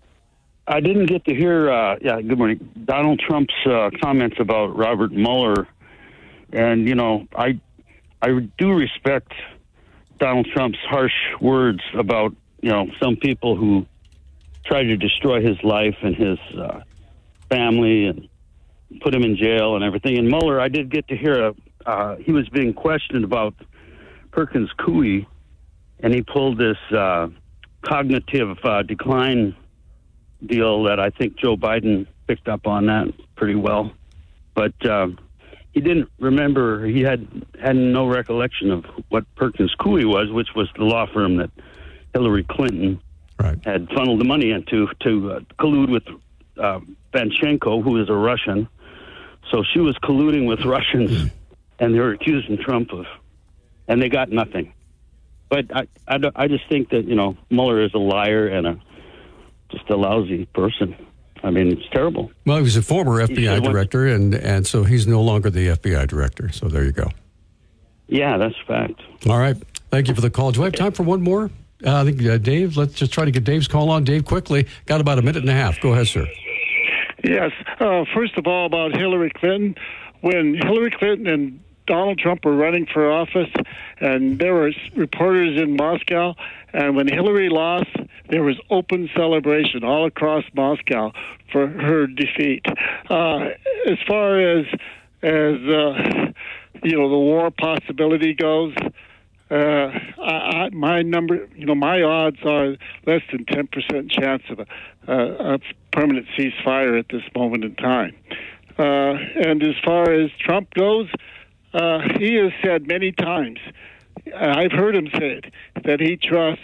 I didn't get to hear, uh, yeah, good morning, Donald Trump's uh, comments about Robert Mueller. And, you know, I I do respect Donald Trump's harsh words about, you know, some people who tried to destroy his life and his uh, family and put him in jail and everything. And Mueller, I did get to hear, a, uh, he was being questioned about Perkins Coie, and he pulled this uh, cognitive uh, decline deal that I think Joe Biden picked up on that pretty well. But uh, he didn't remember, he had, had no recollection of what Perkins Coie was, which was the law firm that Hillary Clinton right. had funneled the money into to uh, collude with uh, Banchenko, who is a Russian. So she was colluding with Russians, and they were accusing Trump of, and they got nothing. But I, I, I just think that, you know, Mueller is a liar and a just a lousy person. I mean, it's terrible. Well, he was a former F B I director, and, and so he's no longer the F B I director. So there you go. Yeah, that's a fact. All right. Thank you for the call. Do I have time for one more? Uh, I think, uh, Dave, let's just try to get Dave's call on. Dave, quickly. Got about a minute and a half. Go ahead, sir. Yes. Uh, first of all, about Hillary Clinton. When Hillary Clinton and Donald Trump were running for office, and there were reporters in Moscow, and when Hillary lost, there was open celebration all across Moscow for her defeat. Uh, as far as as uh, you know, the war possibility goes, uh, I, I, my number, you know, my odds are less than ten percent chance of a, uh, a permanent ceasefire at this moment in time. Uh, and as far as Trump goes, uh, he has said many times, I've heard him say it, that he trusts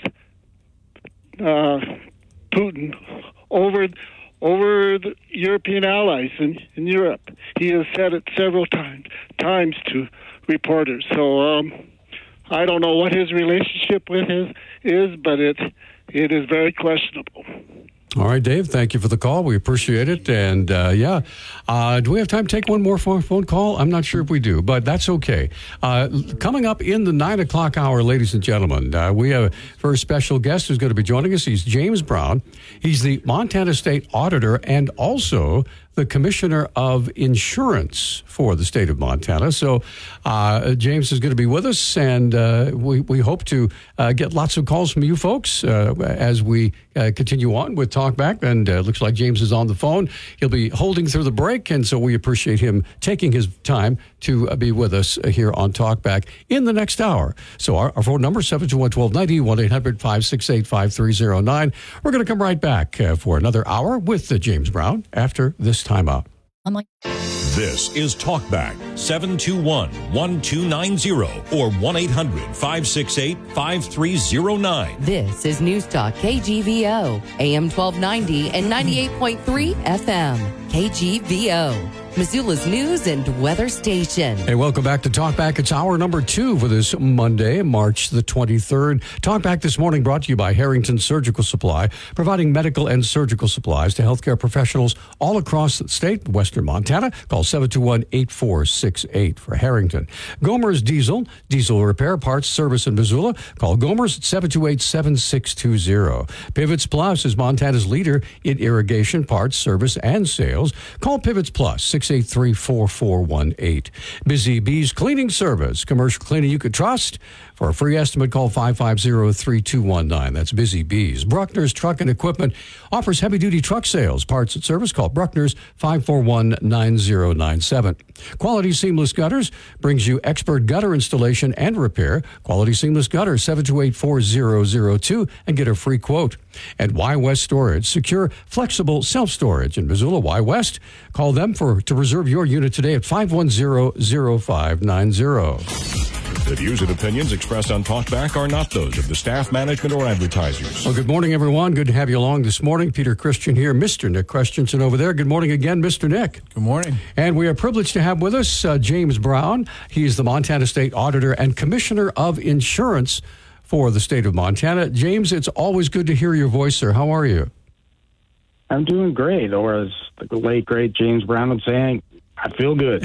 uh, Putin over over the European allies in, in Europe. He has said it several times times to reporters. So um, I don't know what his relationship with his is, but it it is very questionable. All right, Dave, thank you for the call. We appreciate it. And, uh, yeah, uh, do we have time to take one more phone call? I'm not sure if we do, but that's okay. Uh, coming up in the nine o'clock hour, ladies and gentlemen, uh, we have a very special guest who's going to be joining us. He's James Brown. He's the Montana State Auditor and also the Commissioner of Insurance for the state of Montana. So uh, James is going to be with us, and uh, we, we hope to uh, get lots of calls from you folks uh, as we uh, continue on with Talkback. And uh, looks like James is on the phone. He'll be holding through the break, and so we appreciate him taking his time to uh, be with us here on Talkback in the next hour. So our, our phone number, seven two one, one two nine zero, one eight hundred, five six eight, five three zero nine. We're going to come right back uh, for another hour with uh, James Brown after this time out. Unlike- this is Talkback, seven two one, one two nine zero or one eight hundred, five six eight, five three zero nine. This is News Talk K G V O, A M twelve ninety and ninety-eight point three F M. K G V O, Missoula's news and weather station. Hey, welcome back to Talkback. It's hour number two for this Monday, March the twenty-third. Talkback this morning brought to you by Harrington Surgical Supply, providing medical and surgical supplies to healthcare professionals all across the state, western Montana. Call seven two one, eight four six eight for Harrington. Gomer's Diesel, diesel repair parts service in Missoula. Call Gomer's at seven two eight, seven six two zero. Pivots Plus is Montana's leader in irrigation parts, service, and sales. Call Pivots Plus, six eight three, four four one eight. Busy Bees Cleaning Service, commercial cleaning you could trust. For a free estimate, call five five zero, three two one nine. That's Busy Bees. Bruckner's Truck and Equipment offers heavy-duty truck sales, parts, and service. Call Bruckner's, five four one, nine zero nine seven. Quality Seamless Gutters brings you expert gutter installation and repair. Quality Seamless Gutters, seven two eight, four zero zero two, and get a free quote. And Y West Storage, secure, flexible self-storage in Missoula. Y West, call them for to reserve your unit today at five one zero, zero five nine zero. The views and opinions expressed on Talkback are not those of the staff, management, or advertisers. Well, good morning, everyone. Good to have you along this morning. Peter Christian here, Mister Nick Christensen over there. Good morning again, Mister Nick. Good morning. And we are privileged to have with us uh, James Brown. He's the Montana State Auditor and Commissioner of Insurance for the state of Montana. James, it's always good to hear your voice, sir. How are you? I'm doing great, or as the late, great James Brown would say, I feel good.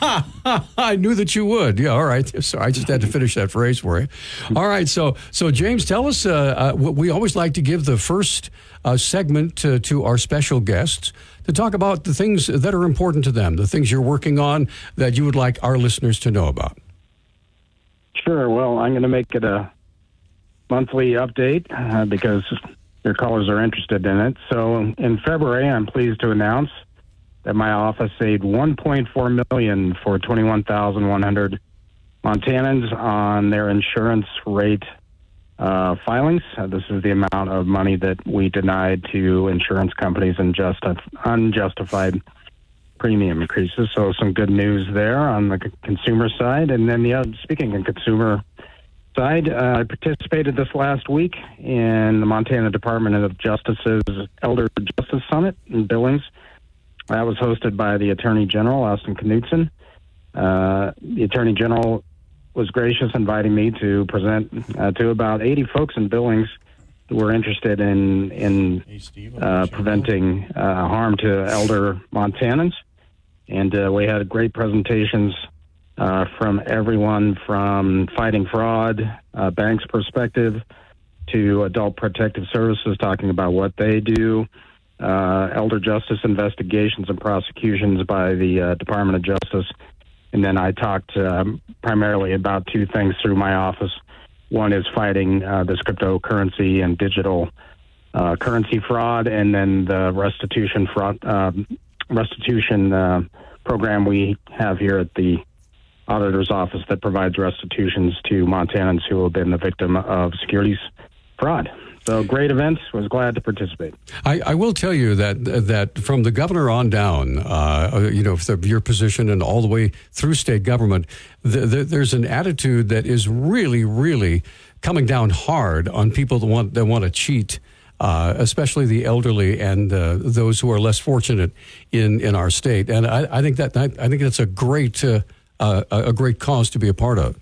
I knew that you would. Yeah, all right. So I just had to finish that phrase for you. All right. So, so James, tell us. Uh, uh, we always like to give the first uh, segment to, to our special guests to talk about the things that are important to them, the things you're working on that you would like our listeners to know about. Sure. Well, I'm going to make it a monthly update uh, because your callers are interested in it. So, in February, I'm pleased to announce that my office saved one point four million dollars for twenty-one thousand one hundred Montanans on their insurance rate uh, filings. Uh, this is the amount of money that we denied to insurance companies in just unjustified premium increases. So some good news there on the c- consumer side. And then the other, speaking of consumer side, uh, I participated this last week in the Montana Department of Justice's Elder Justice Summit in Billings. That was hosted by the Attorney General, Austin Knudsen. Uh, the Attorney General was gracious, inviting me to present uh, to about eighty folks in Billings who were interested in in uh, preventing uh, harm to elder Montanans. And uh, we had great presentations uh, from everyone from fighting fraud, uh, banks' perspective, to Adult Protective Services talking about what they do. Uh, elder justice investigations and prosecutions by the uh, Department of Justice. And then I talked um, primarily about two things through my office. One is fighting uh, this cryptocurrency and digital uh, currency fraud, and then the restitution fraud, uh, restitution uh, program we have here at the auditor's office that provides restitutions to Montanans who have been the victim of securities fraud. So great events. Was glad to participate. I, I will tell you that that from the governor on down, uh, you know, the, your position and all the way through state government, the, the, there's an attitude that is really, really coming down hard on people that want that want to cheat, uh, especially the elderly and uh, those who are less fortunate in, in our state. And I, I think that I, I think that's a great uh, uh, a great cause to be a part of. one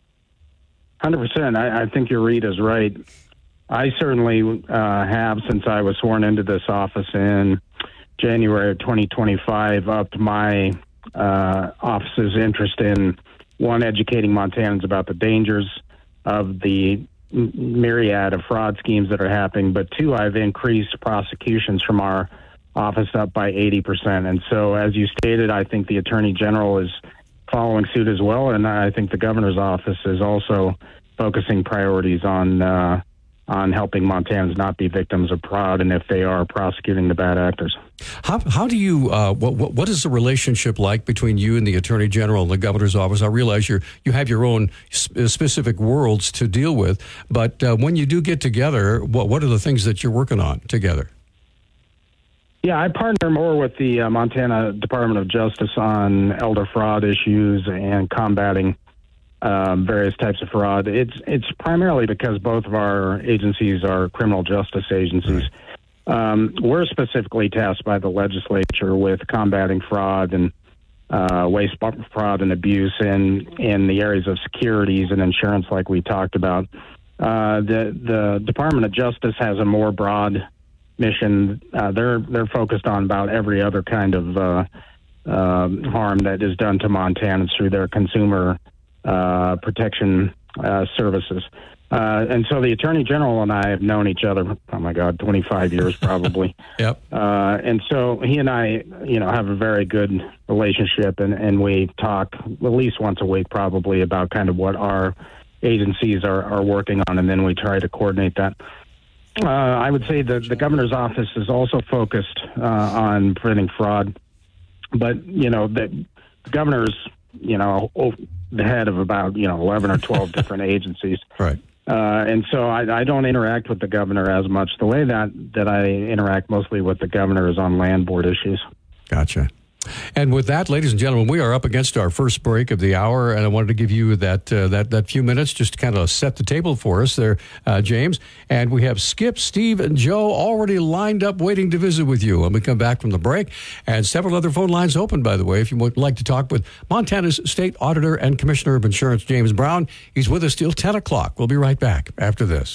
hundred percent. I, I think your read is right. I certainly uh, have, since I was sworn into this office in January of twenty twenty-five, upped my uh, office's interest in, one, educating Montanans about the dangers of the myriad of fraud schemes that are happening, but two, I've increased prosecutions from our office up by eighty percent. And so, as you stated, I think the Attorney General is following suit as well, and I think the Governor's office is also focusing priorities on uh, on helping Montanans not be victims of fraud, and if they are, prosecuting the bad actors. How how do you uh, what, what what is the relationship like between you and the Attorney General and the Governor's office? I realize you you have your own sp- specific worlds to deal with, but uh, when you do get together, what what are the things that you're working on together? Yeah, I partner more with the uh, Montana Department of Justice on elder fraud issues and combating Um, various types of fraud. It's it's primarily because both of our agencies are criminal justice agencies. Um, we're specifically tasked by the legislature with combating fraud and uh, waste fraud and abuse in in the areas of securities and insurance, like we talked about. Uh, the the Department of Justice has a more broad mission. Uh, they're they're focused on about every other kind of uh, uh, harm that is done to Montanans through their consumer uh, protection uh, services. Uh, and so the Attorney General and I have known each other, oh my God, twenty-five years probably. Yep. Uh, and so he and I, you know, have a very good relationship, and, and we talk at least once a week probably about kind of what our agencies are, are working on, and then we try to coordinate that. Uh, I would say that the governor's office is also focused uh, on preventing fraud, but, you know, the governor's, you know, the head of about, you know, eleven or twelve different agencies. Right. Uh, and so I, I don't interact with the governor as much. The way that, that I interact mostly with the governor is on land board issues. Gotcha. And with that, ladies and gentlemen, we are up against our first break of the hour, and I wanted to give you that uh, that that few minutes just to kind of set the table for us there, uh, James. And we have Skip, Steve, and Joe already lined up waiting to visit with you when we come back from the break. And several other phone lines open, by the way, if you would like to talk with Montana's State Auditor and Commissioner of Insurance, James Brown. He's with us till ten o'clock. We'll be right back after this.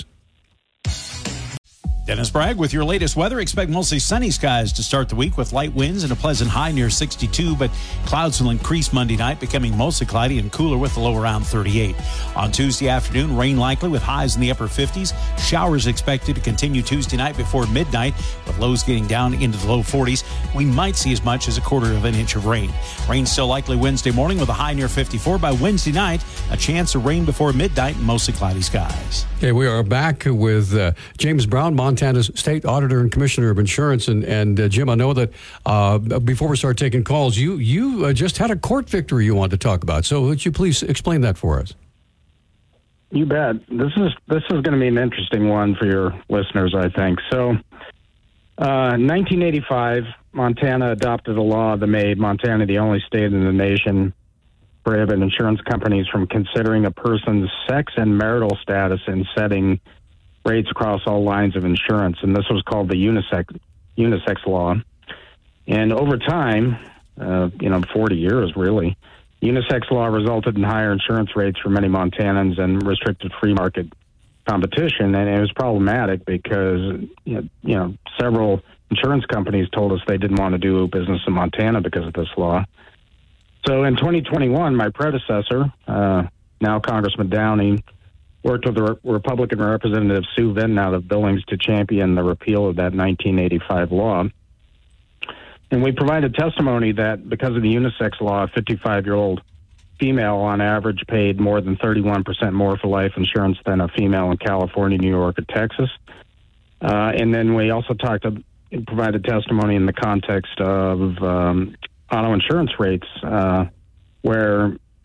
Dennis Bragg with your latest weather. Expect mostly sunny skies to start the week with light winds and a pleasant high near sixty-two, but clouds will increase Monday night, becoming mostly cloudy and cooler with a low around thirty-eight. On Tuesday afternoon, rain likely with highs in the upper fifties. Showers expected to continue Tuesday night before midnight, with lows getting down into the low forties. We might see as much as a quarter of an inch of rain. Rain still likely Wednesday morning with a high near fifty-four. By Wednesday night, a chance of rain before midnight and mostly cloudy skies. Okay, we are back with uh, James Brown, Montana's State Auditor and Commissioner of Insurance. And, and uh, Jim, I know that uh, before we start taking calls, you, you uh, just had a court victory you want to talk about. So would you please explain that for us? You bet. This is this is going to be an interesting one for your listeners, I think. So, uh, in nineteen eighty-five, Montana adopted a law that made Montana the only state in the nation prohibit insurance companies from considering a person's sex and marital status in setting rates across all lines of insurance. And this was called the unisex, unisex law. And over time, uh, you know, forty years really, unisex law resulted in higher insurance rates for many Montanans and restricted free market competition. And it was problematic because, you know, you know several insurance companies told us they didn't want to do business in Montana because of this law. So in twenty twenty-one, my predecessor, uh, now Congressman Downing, worked with the Re- Republican Representative Sue Vinton out of Billings to champion the repeal of that nineteen eighty-five law. And we provided testimony that because of the unisex law, a fifty-five-year-old female on average paid more than thirty-one percent more for life insurance than a female in California, New York, or Texas. Uh, and then we also talked to, provided testimony in the context of um, auto insurance rates, uh, where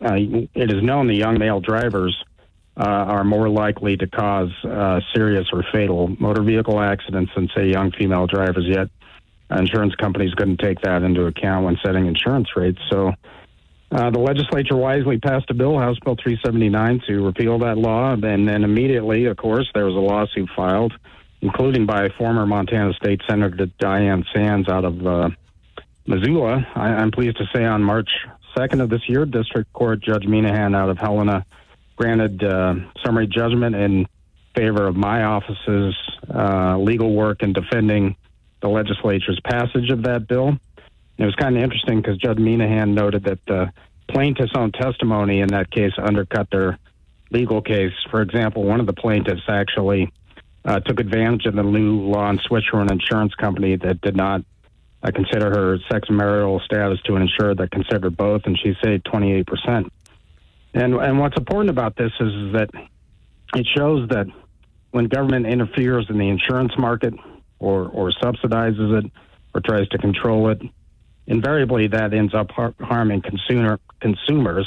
uh, it is known the young male drivers uh, are more likely to cause uh, serious or fatal motor vehicle accidents than, say, young female drivers. Yet insurance companies couldn't take that into account when setting insurance rates. So uh, the legislature wisely passed a bill, House Bill three seventy-nine, to repeal that law. And then immediately, of course, there was a lawsuit filed, including by former Montana State Senator Diane Sands out of uh, Missoula. I, I'm pleased to say on March second of this year, District Court Judge Minahan out of Helena granted uh, summary judgment in favor of my office's uh, legal work in defending the legislature's passage of that bill. And it was kind of interesting because Judge Minahan noted that the plaintiff's own testimony in that case undercut their legal case. For example, one of the plaintiffs actually uh, took advantage of the new law and switched for an insurance company that did not uh, consider her sex marital status to an insurer that considered both, and she saved twenty-eight percent. And, and what's important about this is, is that it shows that when government interferes in the insurance market, or, or subsidizes it, or tries to control it, invariably that ends up har- harming consumer consumers.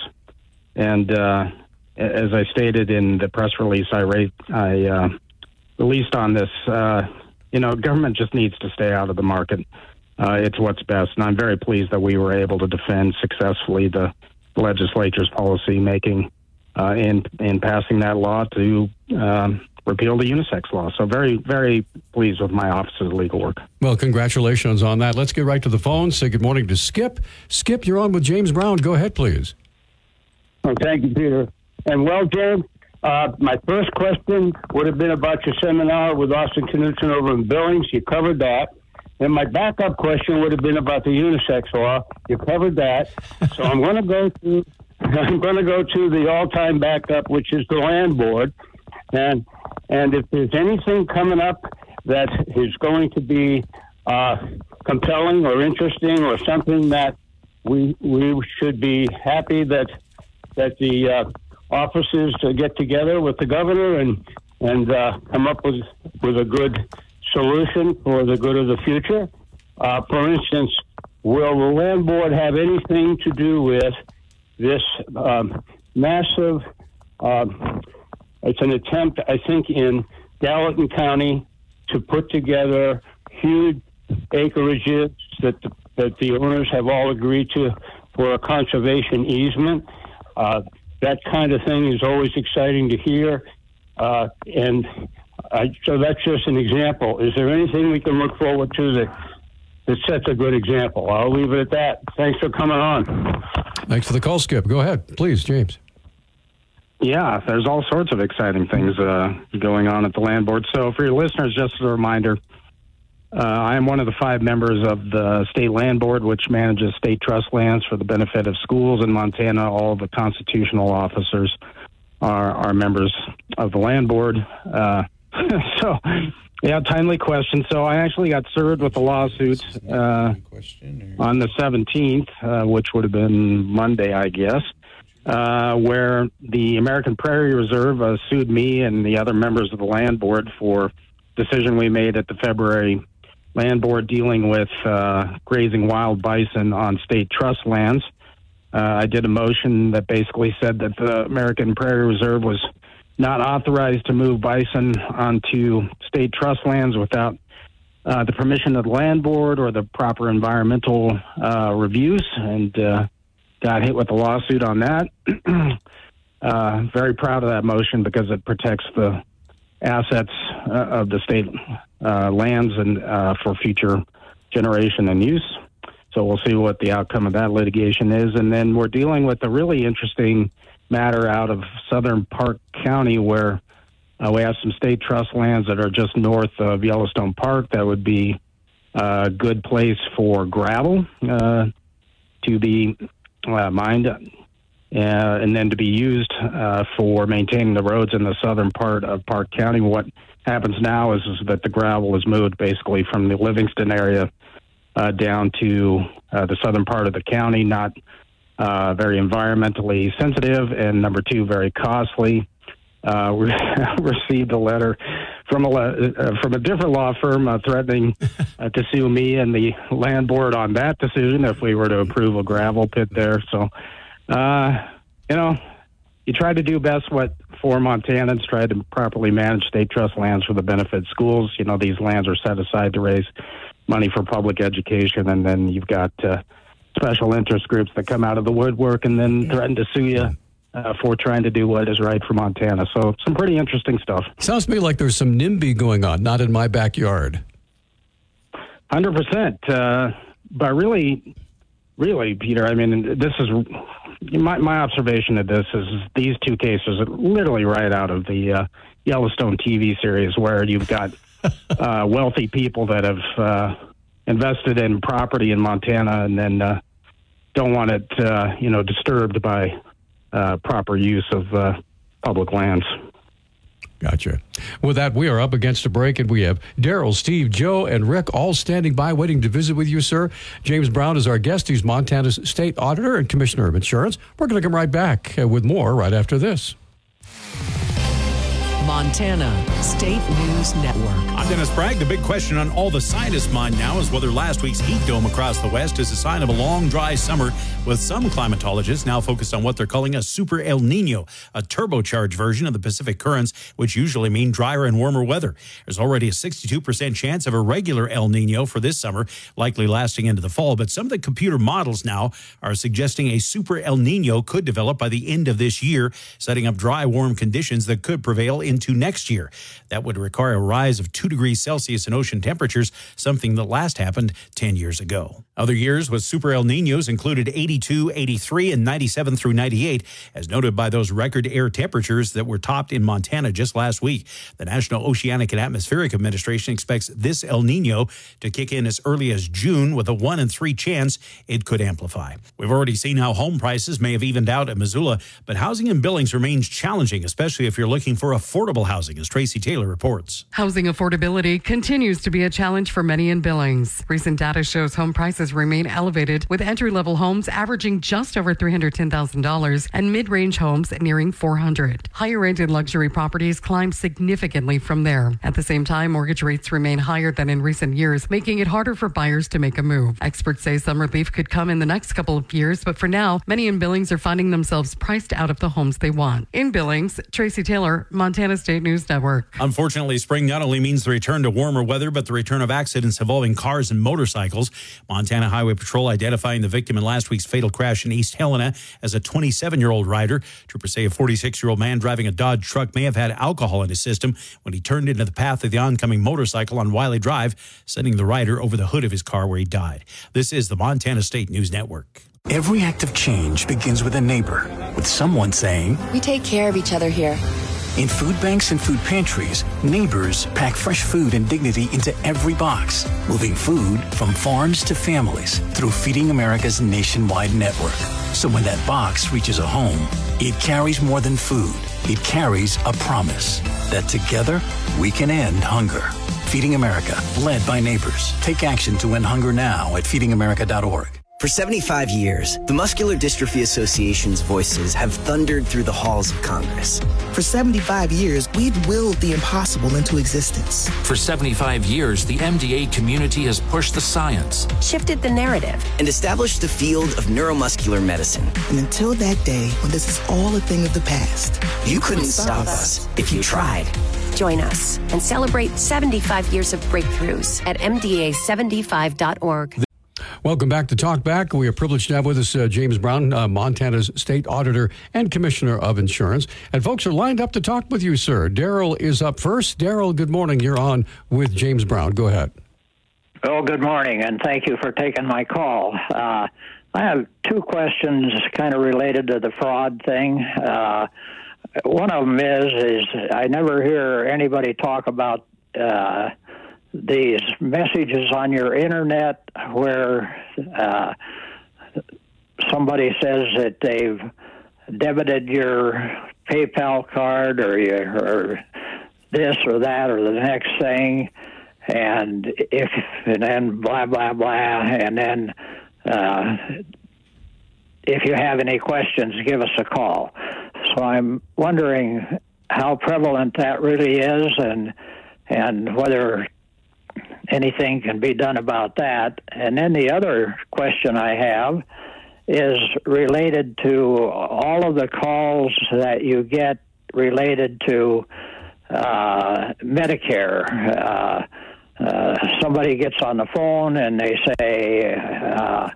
And uh, as I stated in the press release I, ra- I uh, released on this, uh, you know, government just needs to stay out of the market. Uh, it's what's best. And I'm very pleased that we were able to defend successfully the legislature's policy making uh, in, in passing that law to um, repeal the unisex law. So very, very pleased with my office's legal work. Well, congratulations on that. Let's get right to the phone. Say good morning to Skip. Skip, you're on with James Brown. Go ahead, please. Oh, thank you, Peter. And well, James, uh, my first question would have been about your seminar with Austin Knutson over in Billings. You covered that. And my backup question would have been about the unisex law. You covered that. So I'm going to go to I'm going to go to the all-time backup, which is the land board. And and if there's anything coming up that is going to be uh, compelling or interesting or something that we we should be happy that that the uh, offices uh, get together with the governor and and uh, come up with with a good solution for the good of the future. Uh, for instance, will the land board have anything to do with this um, massive? Um, It's an attempt, I think, in Gallatin County to put together huge acreages that the, that the owners have all agreed to for a conservation easement. Uh, that kind of thing is always exciting to hear. Uh, and I, so that's just an example. Is there anything we can look forward to that, that sets a good example? I'll leave it at that. Thanks for coming on. Thanks for the call, Skip. Go ahead, please, James. Yeah, there's all sorts of exciting things uh, going on at the land board. So for your listeners, just as a reminder, uh, I am one of the five members of the state land board, which manages state trust lands for the benefit of schools in Montana. All of the constitutional officers are, are members of the land board. Uh, so, yeah, timely question. So I actually got served with a lawsuit uh, on the seventeenth, uh, which would have been Monday, I guess. Uh, where the American Prairie Reserve uh, sued me and the other members of the land board for decision we made at the February land board dealing with uh, grazing wild bison on state trust lands. Uh, I did a motion that basically said that the American Prairie Reserve was not authorized to move bison onto state trust lands without uh, the permission of the land board or the proper environmental uh, reviews, and uh, got hit with a lawsuit on that. uh, very proud of that motion because it protects the assets uh, of the state uh, lands and uh, for future generation and use. So we'll see what the outcome of that litigation is. And then we're dealing with a really interesting matter out of southern Park County where uh, we have some state trust lands that are just north of Yellowstone Park that would be a good place for gravel uh, to be Uh, mined, uh, and then to be used uh, for maintaining the roads in the southern part of Park County. What happens now is, is that the gravel is moved basically from the Livingston area uh, down to uh, the southern part of the county, not uh, very environmentally sensitive, and number two, very costly. Uh, we received a letter from a uh, from a different law firm uh, threatening uh, to sue me and the land board on that decision if we were to approve a gravel pit there. So, uh, you know, you try to do best what for Montanans, try to properly manage state trust lands for the benefit of schools. You know, these lands are set aside to raise money for public education, and then you've got uh, special interest groups that come out of the woodwork and then threaten to sue you uh, for trying to do what is right for Montana. So some pretty interesting stuff. Sounds to me like there's some NIMBY going on, not in my backyard. one hundred percent. Uh, but really, really, Peter, I mean, this is my, my observation of this is these two cases are literally right out of the uh, Yellowstone T V series, where you've got uh, wealthy people that have uh, invested in property in Montana and then uh, don't want it, uh, you know, disturbed by uh, proper use of uh, public lands. Gotcha. With that, we are up against a break, and we have Daryl, Steve, Joe, and Rick all standing by waiting to visit with you, sir. James Brown is our guest. He's Montana's state auditor and commissioner of insurance. We're going to come right back uh, with more right after this. Montana State News Network. I'm Dennis Bragg. The big question on all the scientists' mind now is whether last week's heat dome across the West is a sign of a long, dry summer, with some climatologists now focused on what they're calling a super El Nino, a turbocharged version of the Pacific currents, which usually mean drier and warmer weather. There's already a sixty-two percent chance of a regular El Nino for this summer, likely lasting into the fall, but some of the computer models now are suggesting a super El Nino could develop by the end of this year, setting up dry, warm conditions that could prevail into next year. That would require a rise of two degrees Celsius in ocean temperatures, something that last happened ten years ago. Other years with super El Ninos included eighty-two, eighty-three, and ninety-seven through ninety-eight, as noted by those record air temperatures that were topped in Montana just last week. The National Oceanic and Atmospheric Administration expects this El Nino to kick in as early as June, with a one in three chance it could amplify. We've already seen how home prices may have evened out at Missoula, but housing in Billings remains challenging, especially if you're looking for affordable housing, as Tracy Taylor reports. Housing affordability continues to be a challenge for many in Billings. Recent data shows home prices remain elevated, with entry-level homes averaging just over three hundred ten thousand dollars and mid-range homes nearing four hundred thousand dollars. Higher-end and luxury properties climb significantly from there. At the same time, mortgage rates remain higher than in recent years, making it harder for buyers to make a move. Experts say some relief could come in the next couple of years, but for now, many in Billings are finding themselves priced out of the homes they want. In Billings, Tracy Taylor, Montana State News Network. Unfortunately, spring not only means the return to warmer weather, but the return of accidents involving cars and motorcycles. Montana Highway Patrol identifying the victim in last week's fatal crash in East Helena as a twenty-seven-year-old rider. Troopers say a forty-six-year-old man driving a Dodge truck may have had alcohol in his system when he turned into the path of the oncoming motorcycle on Wiley Drive, sending the rider over the hood of his car where he died. This is the Montana State News Network. Every act of change begins with a neighbor, with someone saying, "We take care of each other here." In food banks and food pantries, neighbors pack fresh food and dignity into every box, moving food from farms to families through Feeding America's nationwide network. So when that box reaches a home, it carries more than food. It carries a promise that together we can end hunger. Feeding America, led by neighbors. Take action to end hunger now at feeding america dot org. For seventy-five years, the Muscular Dystrophy Association's voices have thundered through the halls of Congress. For seventy-five years, we've willed the impossible into existence. For seventy-five years, the M D A community has pushed the science, shifted the narrative, and established the field of neuromuscular medicine. And until that day when this is all a thing of the past, you, you couldn't, couldn't stop us if you tried. Join us and celebrate seventy-five years of breakthroughs at M D A seventy-five dot org. Welcome back to Talk Back. We are privileged to have with us uh, James Brown, uh, Montana's state auditor and commissioner of insurance. And folks are lined up to talk with you, sir. Daryl is up first. Daryl, good morning. You're on with James Brown. Go ahead. Oh, good morning, and thank you for taking my call. Uh, I have two questions kind of related to the fraud thing. Uh, one of them is, is I never hear anybody talk about uh, these messages on your internet where uh, somebody says that they've debited your PayPal card or your, or this or that or the next thing, and if and then blah blah blah, and then uh, if you have any questions, give us a call. So I'm wondering how prevalent that really is, and and whether anything can be done about that. And then the other question I have is related to all of the calls that you get related to uh, Medicare. Uh, uh, somebody gets on the phone and they say, uh,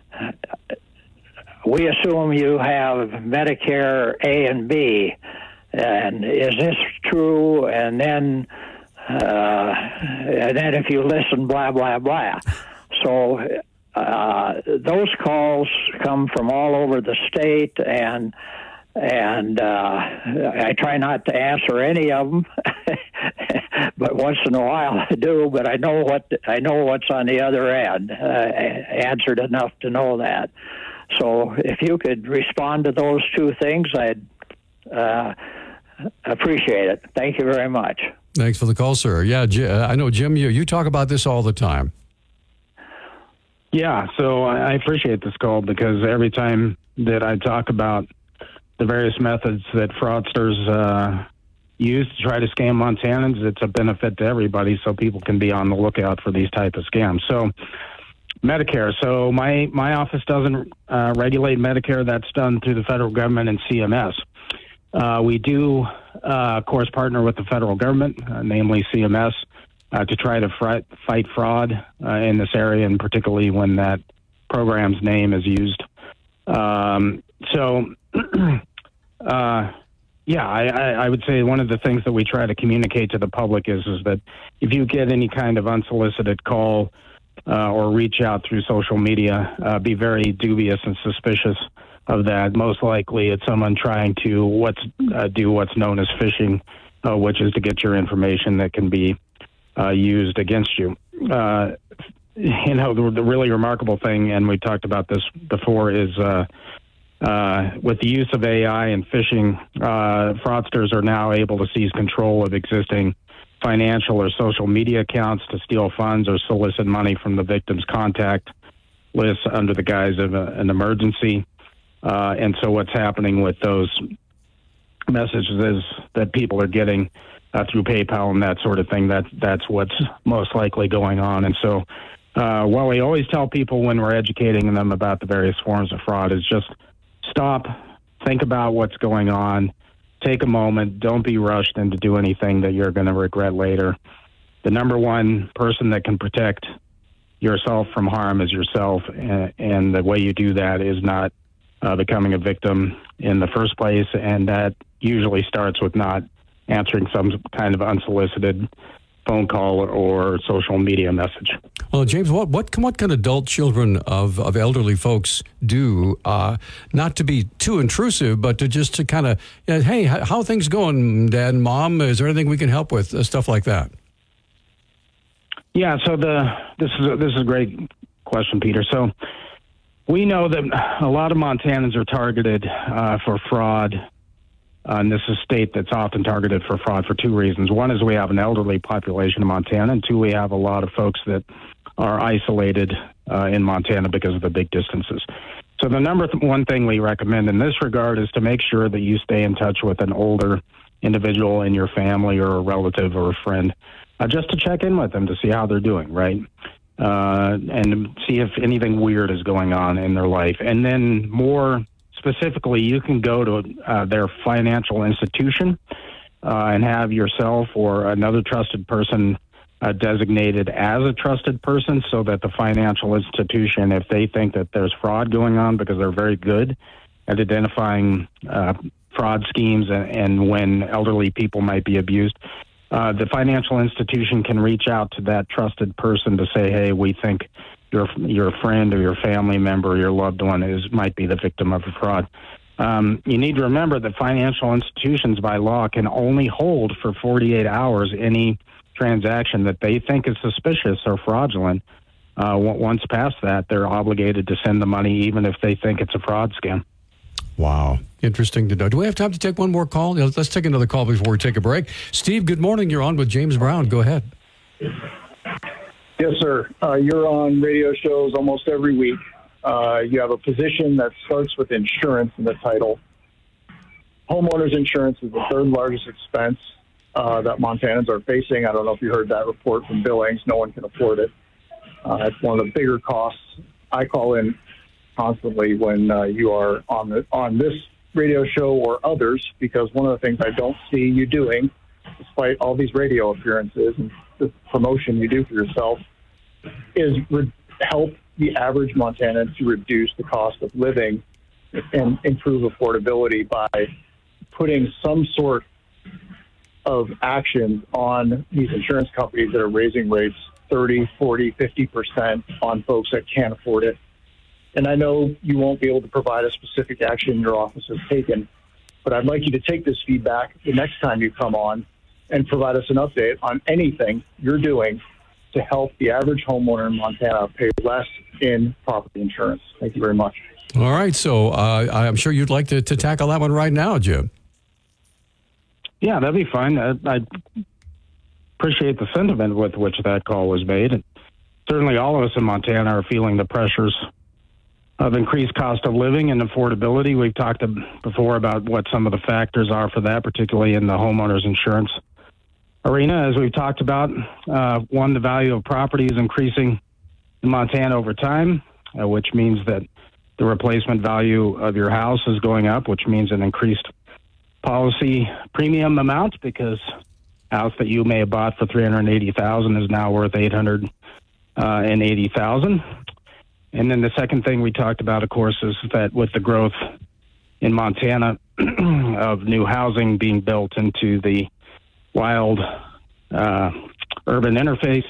we assume you have Medicare A and B, and is this true? And then, uh, and then if you listen, blah, blah, blah. So uh, those calls come from all over the state, and and uh, I try not to answer any of them, but once in a while I do. But I know what I know what's on the other end. Uh, I answered enough to know that. So if you could respond to those two things, I'd uh, appreciate it. Thank you very much. Thanks for the call, sir. Yeah, I know, Jim, you, you talk about this all the time. Yeah, so I appreciate this call because every time that I talk about the various methods that fraudsters uh, use to try to scam Montanans, it's a benefit to everybody so people can be on the lookout for these type of scams. So Medicare. So my, my office doesn't uh, regulate Medicare. That's done through the federal government and C M S. Uh, we do, uh, of course, partner with the federal government, uh, namely C M S, uh, to try to fri- fight fraud uh, in this area, and particularly when that program's name is used. Um, so, uh, yeah, I, I, I would say one of the things that we try to communicate to the public is, is that if you get any kind of unsolicited call uh, or reach out through social media, uh, be very dubious and suspicious of that. Most likely it's someone trying to what's uh, do what's known as phishing, uh, which is to get your information that can be uh, used against you. Uh, you know, the, the really remarkable thing, and we talked about this before, is uh, uh, with the use of A I and phishing, uh, fraudsters are now able to seize control of existing financial or social media accounts to steal funds or solicit money from the victim's contact list under the guise of a, an emergency. Uh, and so what's happening with those messages is that people are getting uh, through PayPal and that sort of thing, that that's what's most likely going on. And so uh, while we always tell people when we're educating them about the various forms of fraud is just stop, think about what's going on, take a moment, don't be rushed into do anything that you're going to regret later. The number one person that can protect yourself from harm is yourself, and, and the way you do that is not Uh, becoming a victim in the first place, and that usually starts with not answering some kind of unsolicited phone call or social media message. Well, James, what what can, what can adult children of, of elderly folks do, uh, not to be too intrusive, but to just to kind of, you know, hey, how, how are things going, Dad and Mom? Is there anything we can help with? Uh, stuff like that. Yeah, so the this is a, this is a great question, Peter. So we know that a lot of Montanans are targeted uh, for fraud, uh, and this is a state that's often targeted for fraud for two reasons. One is we have an elderly population in Montana, and two, we have a lot of folks that are isolated uh, in Montana because of the big distances. So the number th- one thing we recommend in this regard is to make sure that you stay in touch with an older individual in your family or a relative or a friend, uh, just to check in with them to see how they're doing, right? Uh, and see if anything weird is going on in their life. And then more specifically, you can go to uh, their financial institution uh, and have yourself or another trusted person uh, designated as a trusted person so that the financial institution, if they think that there's fraud going on, because they're very good at identifying uh, fraud schemes and, and when elderly people might be abused, Uh, the financial institution can reach out to that trusted person to say, hey, we think your your friend or your family member or your loved one is might be the victim of a fraud. Um, you need to remember that financial institutions by law can only hold for forty-eight hours any transaction that they think is suspicious or fraudulent. Uh, once past that, they're obligated to send the money even if they think it's a fraud scam. Wow. Interesting to know. Do we have time to take one more call? Let's take another call before we take a break. Steve, good morning. You're on with James Brown. Go ahead. Yes, sir. Uh, you're on radio shows almost every week. Uh, you have a position that starts with insurance in the title. Homeowners insurance is the third largest expense uh, that Montanans are facing. I don't know if you heard that report from Billings. No one can afford it. Uh, it's one of the bigger costs. I call in constantly when uh, you are on the on this radio show or others, because one of the things I don't see you doing, despite all these radio appearances and the promotion you do for yourself, is re- help the average Montanan to reduce the cost of living and improve affordability by putting some sort of action on these insurance companies that are raising rates thirty, forty, fifty percent on folks that can't afford it. And I know you won't be able to provide a specific action your office has taken, but I'd like you to take this feedback the next time you come on and provide us an update on anything you're doing to help the average homeowner in Montana pay less in property insurance. Thank you very much. All right. So uh, I'm sure you'd like to, to tackle that one right now, Jim. Yeah, that'd be fine. I, I appreciate the sentiment with which that call was made. And certainly all of us in Montana are feeling the pressures of increased cost of living and affordability. We've talked before about what some of the factors are for that, particularly in the homeowners insurance arena. As we've talked about, uh, one, the value of property is increasing in Montana over time, uh, which means that the replacement value of your house is going up, which means an increased policy premium amount, because a house that you may have bought for three hundred eighty thousand dollars is now worth eight hundred eighty thousand dollars. And then the second thing we talked about, of course, is that with the growth in Montana of new housing being built into the wild uh, urban interface,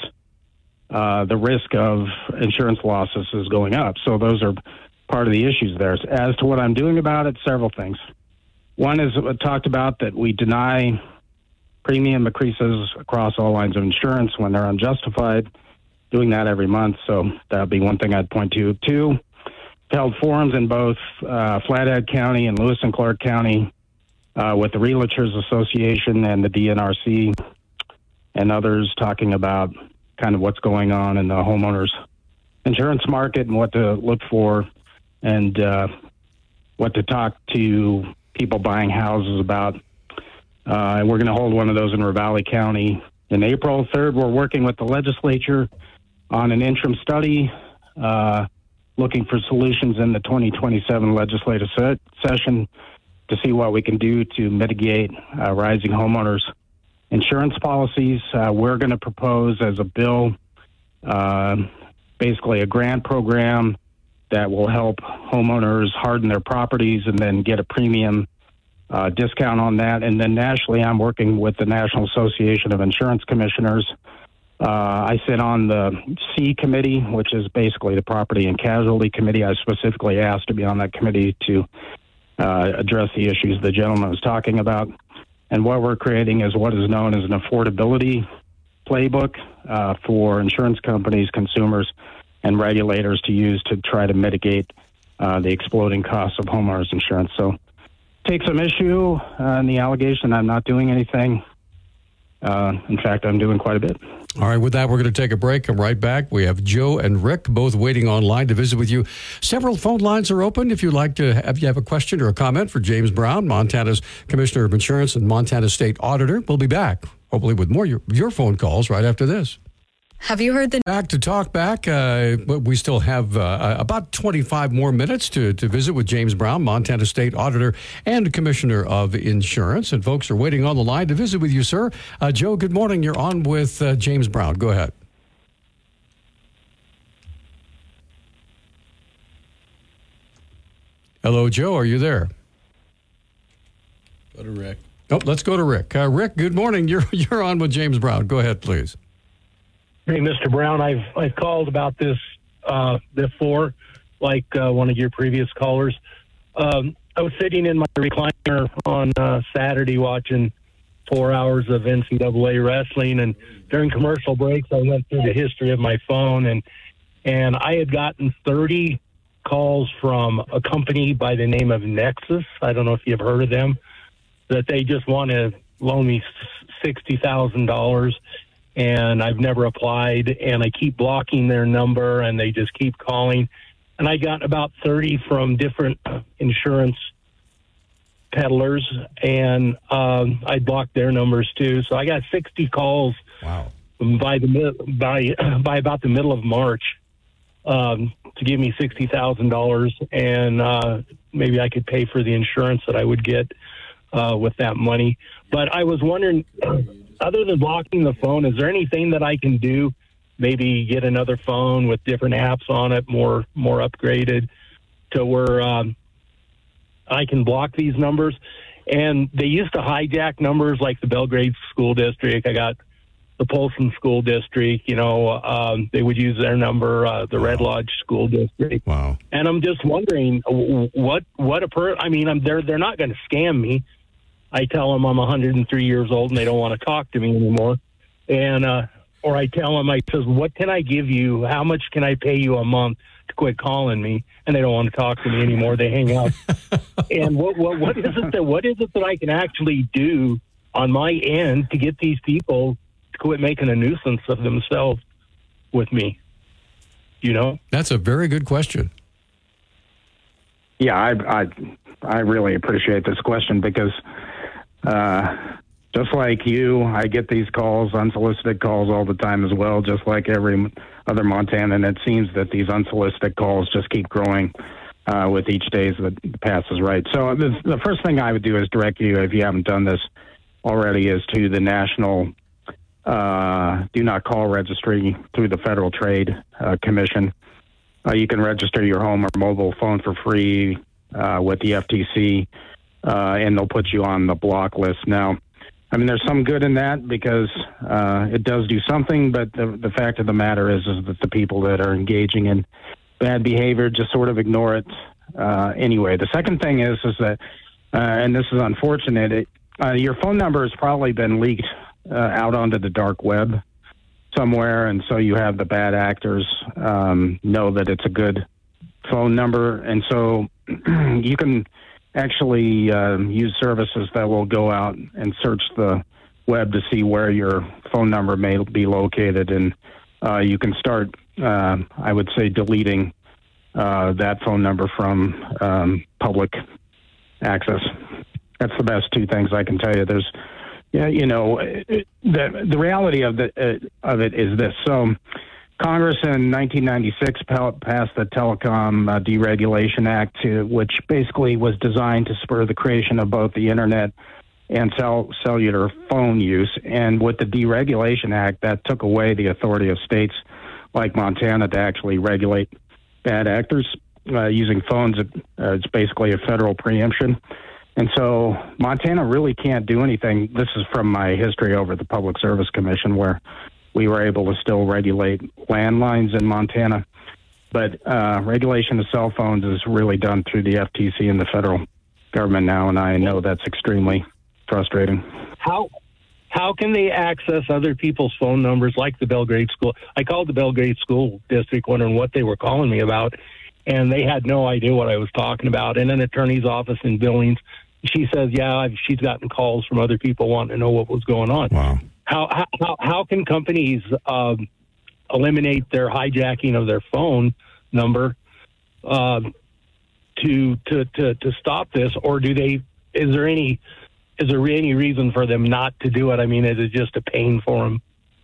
uh, the risk of insurance losses is going up. So those are part of the issues there. As to what I'm doing about it, several things. One is I talked about that we deny premium increases across all lines of insurance when they're unjustified, doing that every month. So that would be one thing I'd point to. Two, held forums in both uh, Flathead County and Lewis and Clark County uh, with the Realtors Association and the D N R C and others, talking about kind of what's going on in the homeowners insurance market and what to look for and uh, what to talk to people buying houses about. Uh, and we're going to hold one of those in Ravalli County in April. Third, we're working with the legislature on an interim study uh, looking for solutions in the twenty twenty-seven legislative se- session to see what we can do to mitigate uh, rising homeowners insurance policies. Uh, we're going to propose as a bill uh, basically a grant program that will help homeowners harden their properties and then get a premium uh, discount on that. And then nationally, I'm working with the National Association of Insurance Commissioners. Uh, I sit on the C committee, which is basically the property and casualty committee. I specifically asked to be on that committee to uh, address the issues the gentleman was talking about. And what we're creating is what is known as an affordability playbook uh, for insurance companies, consumers, and regulators to use to try to mitigate uh, the exploding costs of homeowners insurance. So take some issue uh, in the allegation I'm not doing anything. Uh, in fact, I'm doing quite a bit. All right, with that, we're going to take a break. Come right back. We have Joe and Rick both waiting online to visit with you. Several phone lines are open. If you'd like to have, if you have a question or a comment for James Brown, Montana's Commissioner of Insurance and Montana State Auditor, we'll be back, hopefully with more your, your phone calls right after this. Have you heard the... Back to talk back. Uh, we still have uh, about twenty-five more minutes to, to visit with James Brown, Montana State Auditor and Commissioner of Insurance. And folks are waiting on the line to visit with you, sir. Uh, Joe, good morning. You're on with uh, James Brown. Go ahead. Hello, Joe. Are you there? Go to Rick. Oh, let's go to Rick. Uh, Rick, good morning. You're you're on with James Brown. Go ahead, please. Hey, Mister Brown, I've I've called about this uh, before, like uh, one of your previous callers. Um, I was sitting in my recliner on uh, Saturday watching four hours of N C double A wrestling, and during commercial breaks, I went through the history of my phone, and and I had gotten thirty calls from a company by the name of Nexus. I don't know if you've heard of them, that they just want to loan me sixty thousand dollars. And I've never applied, and I keep blocking their number, and they just keep calling. And I got about thirty from different insurance peddlers, and um, I blocked their numbers too. So I got sixty calls. Wow. By the by by about the middle of March, um, to give me sixty thousand dollars, and uh, maybe I could pay for the insurance that I would get uh, with that money. But I was wondering, other than blocking the phone, is there anything that I can do? Maybe get another phone with different apps on it, more more upgraded, to where um, I can block these numbers. And they used to hijack numbers like the Belgrade School District. I got the Polson School District. You know, um, they would use their number, uh, the wow. Red Lodge School District. Wow. And I'm just wondering what what a per. I mean, I'm, they're they're not going to scam me. I tell them I'm one hundred three years old and they don't want to talk to me anymore. And uh, or I tell them, I says, what can I give you? How much can I pay you a month to quit calling me? And they don't want to talk to me anymore. They hang up. And what, what what is it that what is it that I can actually do on my end to get these people to quit making a nuisance of themselves with me? You know, that's a very good question. Yeah, I I, I really appreciate this question because uh, just like you, I get these calls, unsolicited calls all the time as well, just like every other Montanan. And it seems that these unsolicited calls just keep growing uh, with each day that passes, right? So this, the first thing I would do is direct you, if you haven't done this already, is to the National uh, Do Not Call Registry through the Federal Trade uh, Commission. Uh, you can register your home or mobile phone for free uh, with the F T C, uh, and they'll put you on the block list. Now, I mean, there's some good in that because uh, it does do something, but the, the fact of the matter is, is that the people that are engaging in bad behavior just sort of ignore it uh, anyway. The second thing is, is that, uh, and this is unfortunate, it, uh, your phone number has probably been leaked uh, out onto the dark web somewhere, and so you have the bad actors um, know that it's a good phone number, and so you can actually uh, use services that will go out and search the web to see where your phone number may be located, and uh, you can start, uh, I would say, deleting uh, that phone number from um, public access. That's the best two things I can tell you. There's, yeah, you know, it, the the reality of the uh, of it is this. So, Congress in nineteen ninety-six passed the Telecom uh, Deregulation Act, to, which basically was designed to spur the creation of both the internet and cell, cellular phone use. And with the Deregulation Act, that took away the authority of states like Montana to actually regulate bad actors uh, using phones. It, uh, it's basically a federal preemption. And so Montana really can't do anything. This is from my history over at the Public Service Commission, where we were able to still regulate landlines in Montana. But uh, regulation of cell phones is really done through the F T C and the federal government now, and I know that's extremely frustrating. How how can they access other people's phone numbers like the Belgrade School? I called the Belgrade School District wondering what they were calling me about, and they had no idea what I was talking about. And an attorney's office in Billings, she says, yeah, I've, she's gotten calls from other people wanting to know what was going on. Wow. How how how can companies um, eliminate their hijacking of their phone number uh, to, to to to stop this, or do they? Is there any is there any reason for them not to do it? I mean, is it just a pain for them?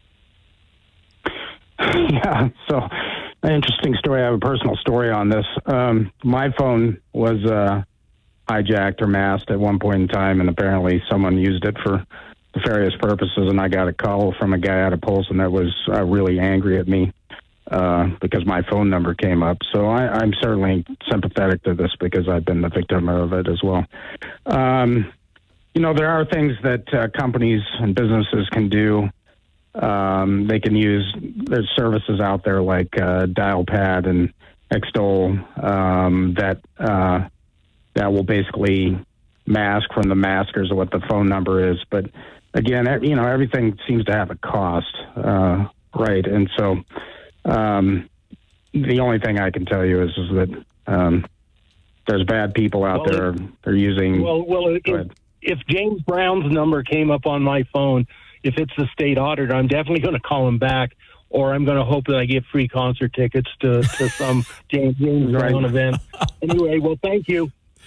Yeah. So, an interesting story. I have a personal story on this. Um, my phone was uh, hijacked or masked at one point in time, and apparently someone used it for nefarious purposes, and I got a call from a guy out of Polson that was uh, really angry at me uh, because my phone number came up. So I, I'm certainly sympathetic to this because I've been the victim of it as well. Um, you know, there are things that uh, companies and businesses can do. Um, they can use, there's services out there like uh, Dialpad and Extol um, that uh, that will basically mask from the maskers of what the phone number is, but again, you know, everything seems to have a cost, uh, right? And so, um, the only thing I can tell you is, is that um, there's bad people out well, there. They're using. Well, well, if, if James Brown's number came up on my phone, if it's the state auditor, I'm definitely going to call him back, or I'm going to hope that I get free concert tickets to, to some James, James Brown event. Anyway, well, thank you.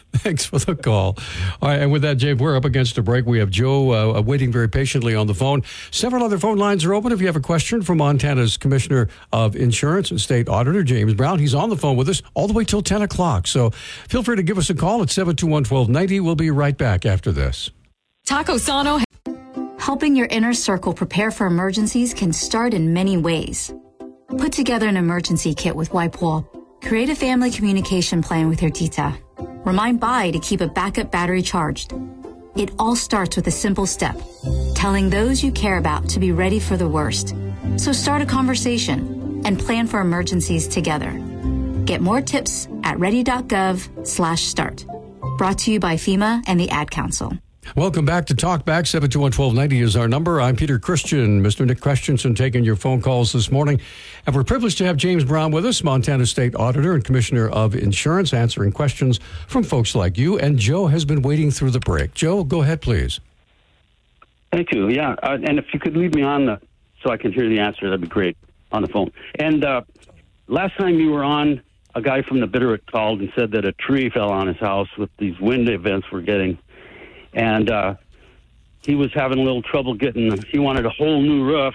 Thanks for the call. All right, and with that, Jake, we're up against a break. We have Joe uh, waiting very patiently on the phone. Several other phone lines are open. If you have a question for Montana's Commissioner of Insurance and State Auditor, James Brown, he's on the phone with us all the way till ten o'clock. So feel free to give us a call at seven two one, one two nine zero. We'll be right back after this. Taco Sano. Helping your inner circle prepare for emergencies can start in many ways. Put together an emergency kit with Wipe Wall. Create a family communication plan with your tita. Remind Bai to keep a backup battery charged. It all starts with a simple step, telling those you care about to be ready for the worst. So start a conversation and plan for emergencies together. Get more tips at ready.gov slash start. Brought to you by FEMA and the Ad Council. Welcome back to Talkback. seven two one, one two nine zero is our number. I'm Peter Christian. Mister Nick Christensen taking your phone calls this morning. And we're privileged to have James Brown with us, Montana State Auditor and Commissioner of Insurance, answering questions from folks like you. And Joe has been waiting through the break. Joe, go ahead, please. Thank you. Yeah, uh, and if you could leave me on the, so I can hear the answer, that'd be great, on the phone. And uh, last time you were on, a guy from the Bitterroot called and said that a tree fell on his house with these wind events we're getting. And uh, he was having a little trouble getting, he wanted a whole new roof.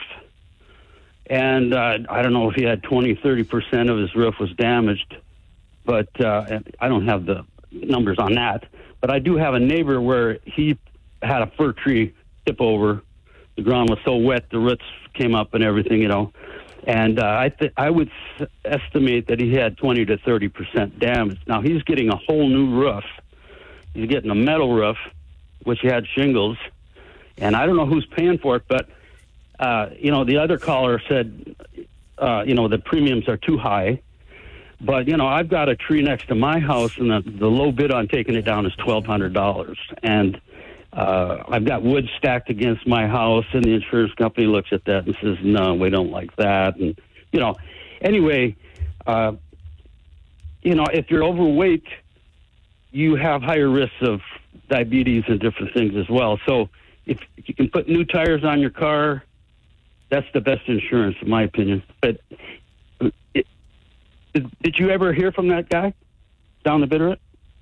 And uh, I don't know if he had twenty, thirty percent of his roof was damaged. But uh, I don't have the numbers on that. But I do have a neighbor where he had a fir tree tip over. The ground was so wet, the roots came up and everything, you know. And uh, I th- I would s- estimate that he had twenty to thirty percent damage. Now, he's getting a whole new roof. He's getting a metal roof, which had shingles, and I don't know who's paying for it, but, uh, you know, the other caller said, uh, you know, the premiums are too high, but, you know, I've got a tree next to my house, and the, the low bid on taking it down is twelve hundred dollars, and uh, I've got wood stacked against my house, and the insurance company looks at that and says, no, we don't like that, and, you know, anyway, uh, you know, if you're overweight, you have higher risks of diabetes and different things as well. So if, if you can put new tires on your car, that's the best insurance, in my opinion. But it, did, did you ever hear from that guy down the Bitterroot?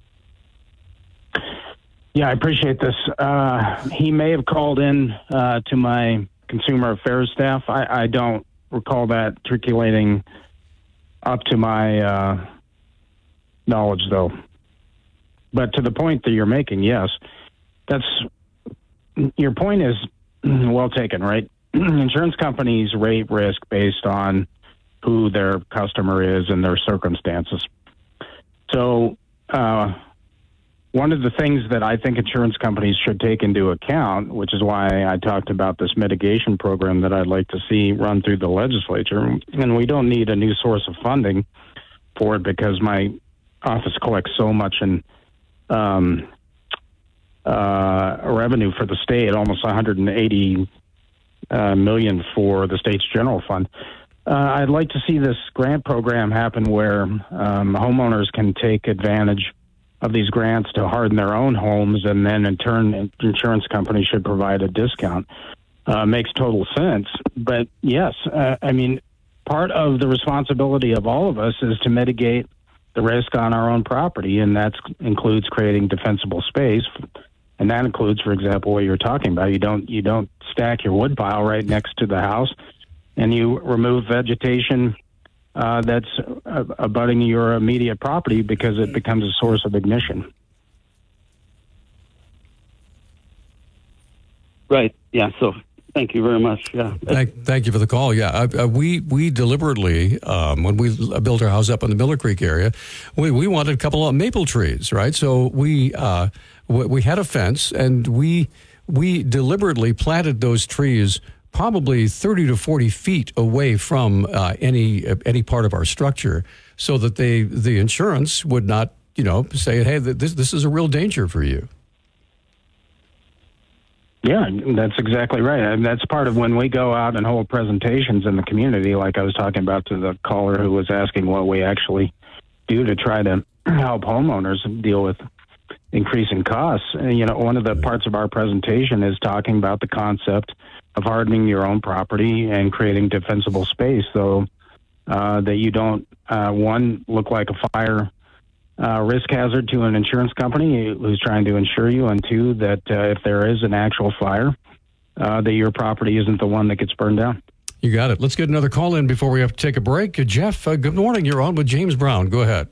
Yeah, I appreciate this. Uh, he may have called in uh, to my consumer affairs staff. I, I don't recall that circulating up to my uh, knowledge, though. But to the point that you're making, yes, that's your point is well taken, right? Insurance companies rate risk based on who their customer is and their circumstances. So uh, one of the things that I think insurance companies should take into account, which is why I talked about this mitigation program that I'd like to see run through the legislature, and we don't need a new source of funding for it because my office collects so much in Um, uh, revenue for the state, almost one hundred eighty uh, million for the state's general fund. Uh, I'd like to see this grant program happen where um, homeowners can take advantage of these grants to harden their own homes, and then in turn, insurance companies should provide a discount. Uh, makes total sense. But yes, uh, I mean, part of the responsibility of all of us is to mitigate the risk on our own property, and that includes creating defensible space. And that includes, for example, what you're talking about. You don't you don't stack your wood pile right next to the house, and you remove vegetation uh, that's uh, abutting your immediate property because it becomes a source of ignition. Right. Yeah. So thank you very much. Yeah. Thank, thank you for the call. Yeah, uh, we we deliberately, um, when we built our house up in the Miller Creek area, we, we wanted a couple of maple trees, right? So we uh, we, we had a fence, and we we deliberately planted those trees probably thirty to forty feet away from uh, any uh, any part of our structure, so that they the insurance would not, you know, say, hey, this this is a real danger for you. Yeah, that's exactly right. And that's part of when we go out and hold presentations in the community, like I was talking about to the caller who was asking what we actually do to try to help homeowners deal with increasing costs. And, you know, one of the parts of our presentation is talking about the concept of hardening your own property and creating defensible space so uh, that you don't, uh, one, look like a fire uh, risk hazard to an insurance company who's trying to insure you, and two, that uh, if there is an actual fire, uh, that your property isn't the one that gets burned down. You got it. Let's get another call in before we have to take a break. Uh, Jeff, uh, good morning. You're on with James Brown. Go ahead.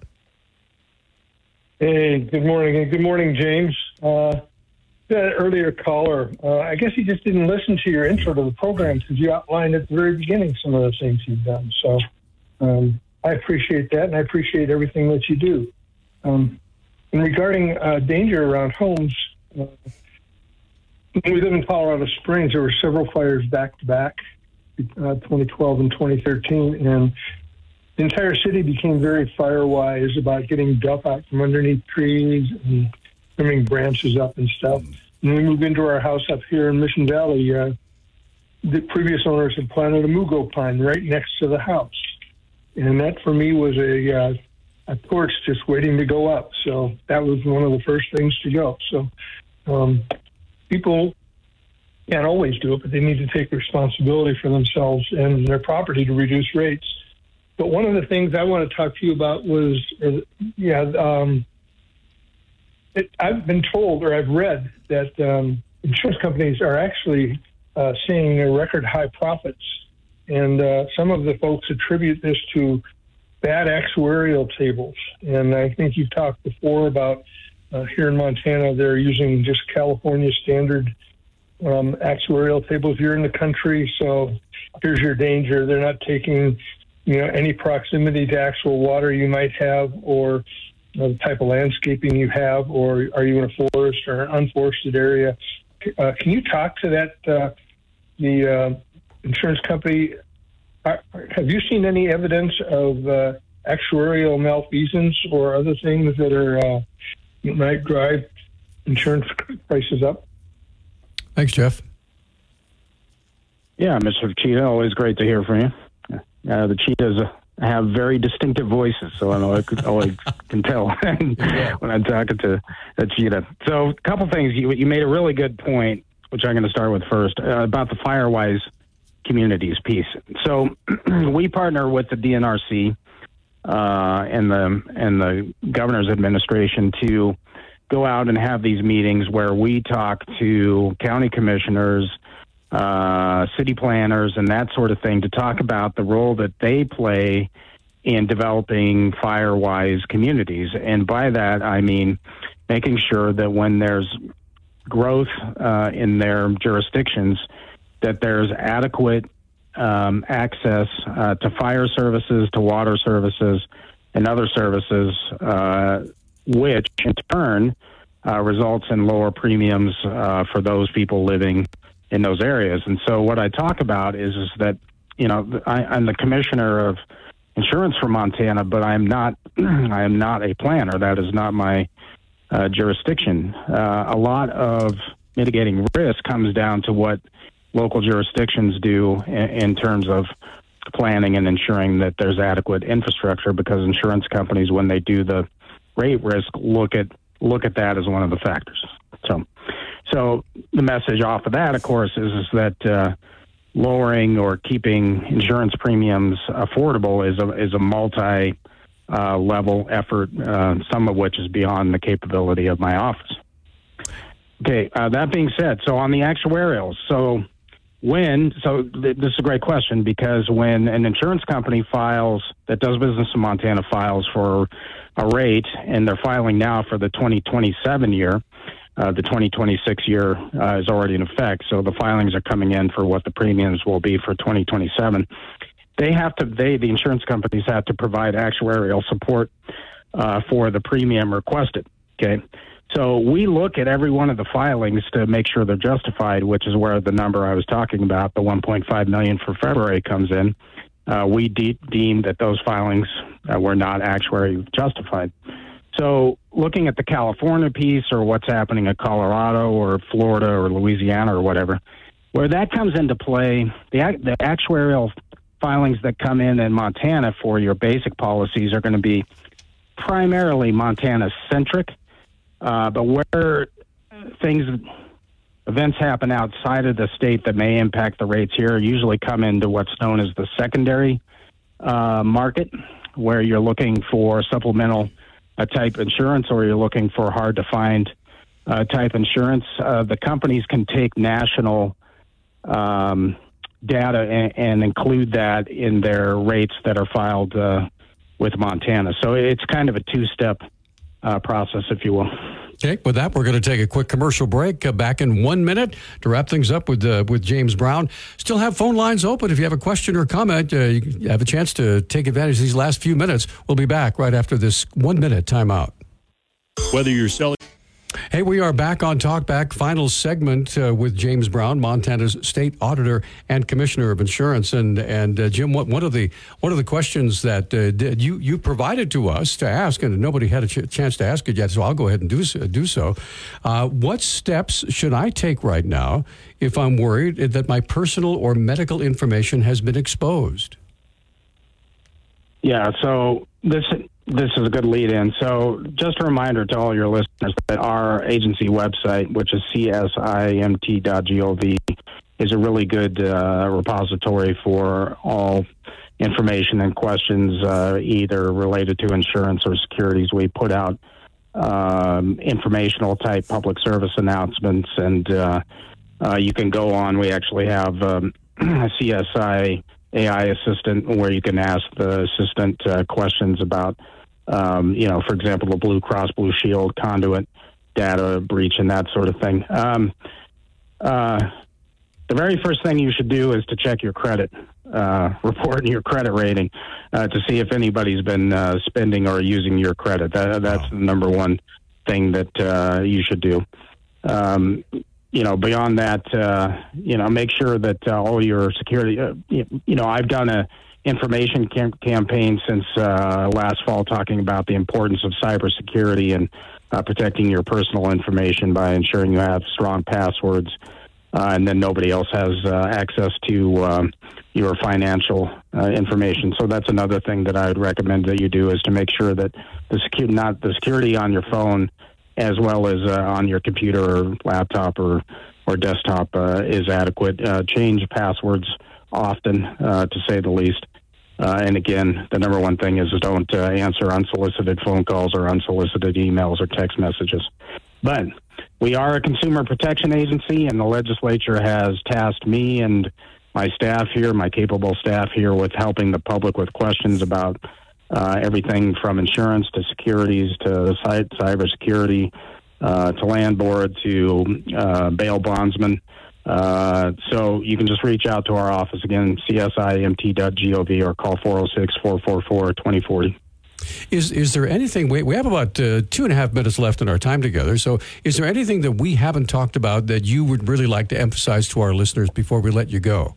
Hey, good morning. And good morning, James. Uh, that earlier caller, uh, I guess he just didn't listen to your intro to the program because you outlined at the very beginning some of the things you've done. So um, I appreciate that, and I appreciate everything that you do. Um, and regarding uh, danger around homes, uh, when we live in Colorado Springs, there were several fires back-to-back, uh, twenty twelve and twenty thirteen, and the entire city became very fire-wise about getting duff out from underneath trees and trimming branches up and stuff. When we moved into our house up here in Mission Valley, uh, the previous owners had planted a mugo pine right next to the house. And that, for me, was a, uh, a torch just waiting to go up. So that was one of the first things to go. So um, people can't always do it, but they need to take responsibility for themselves and their property to reduce rates. But one of the things I want to talk to you about was, uh, yeah, um, it, I've been told or I've read that um, insurance companies are actually uh, seeing their record high profits. And uh, some of the folks attribute this to bad actuarial tables. And I think you've talked before about uh, here in Montana, they're using just California standard um, actuarial tables. You're in the country, so here's your danger. They're not taking, you know, any proximity to actual water you might have, or uh, the type of landscaping you have, or are you in a forest or an unforested area? Uh, can you talk to that, uh, the uh, insurance company? Are, have you seen any evidence of uh, actuarial malfeasance or other things that are uh, might drive insurance prices up? Thanks, Jeff. Yeah, Mister Cheetah, always great to hear from you. Uh, the cheetahs uh, have very distinctive voices, so I know I could always can tell when I'm talking to a cheetah. So, a couple things. You, you made a really good point, which I'm going to start with first, uh, about the Firewise communities piece. So, we partner with the D N R C uh, and the and the governor's administration to go out and have these meetings where we talk to county commissioners, uh, city planners, and that sort of thing to talk about the role that they play in developing Firewise communities. And by that, I mean making sure that when there's growth uh, in their jurisdictions, that there's adequate um, access uh, to fire services, to water services, and other services, uh, which in turn uh, results in lower premiums uh, for those people living in those areas. And so what I talk about is, is that, you know, I, I'm the commissioner of insurance for Montana, but I'm not, I am not a planner. That is not my uh, jurisdiction. Uh, a lot of mitigating risk comes down to what local jurisdictions do in, in terms of planning and ensuring that there's adequate infrastructure, because insurance companies, when they do the rate risk, look at look at that as one of the factors. So, so the message off of that, of course, is, is that uh, lowering or keeping insurance premiums affordable is a is a multi uh, level effort, uh, some of which is beyond the capability of my office. Okay, uh, that being said, so on the actuarials, so when, so th- this is a great question, because when an insurance company files, that does business in Montana, files for a rate, and they're filing now for the twenty twenty-seven year, uh, the twenty twenty-six year uh, is already in effect, so the filings are coming in for what the premiums will be for twenty twenty-seven. They have to, they, the insurance companies have to provide actuarial support uh, for the premium requested, okay? So we look at every one of the filings to make sure they're justified, which is where the number I was talking about, the one point five million dollars for February, comes in. Uh, we de- deemed that those filings uh, were not actually justified. So looking at the California piece, or what's happening in Colorado or Florida or Louisiana or whatever, where that comes into play, the, the actuarial filings that come in in Montana for your basic policies are going to be primarily Montana-centric. Uh, but where things, events happen outside of the state that may impact the rates here usually come into what's known as the secondary uh, market, where you're looking for supplemental uh, type insurance, or you're looking for hard to find uh, type insurance, uh, the companies can take national um, data and, and include that in their rates that are filed uh, with Montana. So it's kind of a two-step uh, process, if you will. Okay, with that, we're going to take a quick commercial break. Uh, back in one minute to wrap things up with uh, with James Brown. Still have phone lines open. If you have a question or comment, uh, you have a chance to take advantage of these last few minutes. We'll be back right after this one-minute timeout. Whether you're selling... Hey, we are back on Talkback, final segment uh, with James Brown, Montana's state auditor and commissioner of insurance. And and uh, Jim, what one of the one of the questions that uh, did, you you provided to us to ask, and nobody had a ch- chance to ask it yet, so I'll go ahead and do so. Do so. Uh, what steps should I take right now if I'm worried that my personal or medical information has been exposed? Yeah. So this. This is a good lead in. So just a reminder to all your listeners that our agency website, which is C S I M T dot gov, is a really good uh, repository for all information and questions, uh, either related to insurance or securities. We put out um, informational type public service announcements, and uh, uh, you can go on. We actually have um, a C S I A I assistant where you can ask the assistant uh, questions about Um, you know, for example, the Blue Cross Blue Shield conduit data breach and that sort of thing. Um, uh, the very first thing you should do is to check your credit uh, report and your credit rating uh, to see if anybody's been uh, spending or using your credit. That, that's the number one thing that uh, you should do. Um, you know, beyond that, uh, you know, make sure that uh, all your security, uh, you, you know, I've done a information cam- campaign since uh, last fall talking about the importance of cybersecurity and uh, protecting your personal information by ensuring you have strong passwords uh, and then nobody else has uh, access to um, your financial uh, information. So that's another thing that I would recommend that you do is to make sure that the secu- not the security on your phone as well as uh, on your computer or laptop or, or desktop uh, is adequate. Uh, change passwords often, uh, to say the least. Uh, and again, the number one thing is don't uh, answer unsolicited phone calls or unsolicited emails or text messages. But we are a consumer protection agency, and the legislature has tasked me and my staff here, my capable staff here, with helping the public with questions about uh, everything from insurance to securities to site cybersecurity uh, to land board to uh, bail bondsmen. Uh, so you can just reach out to our office, again, C S I M T dot gov, or call four oh six, four four four, two oh four oh. Is is there anything, we, we have about uh, two and a half minutes left in our time together, so is there anything that we haven't talked about that you would really like to emphasize to our listeners before we let you go?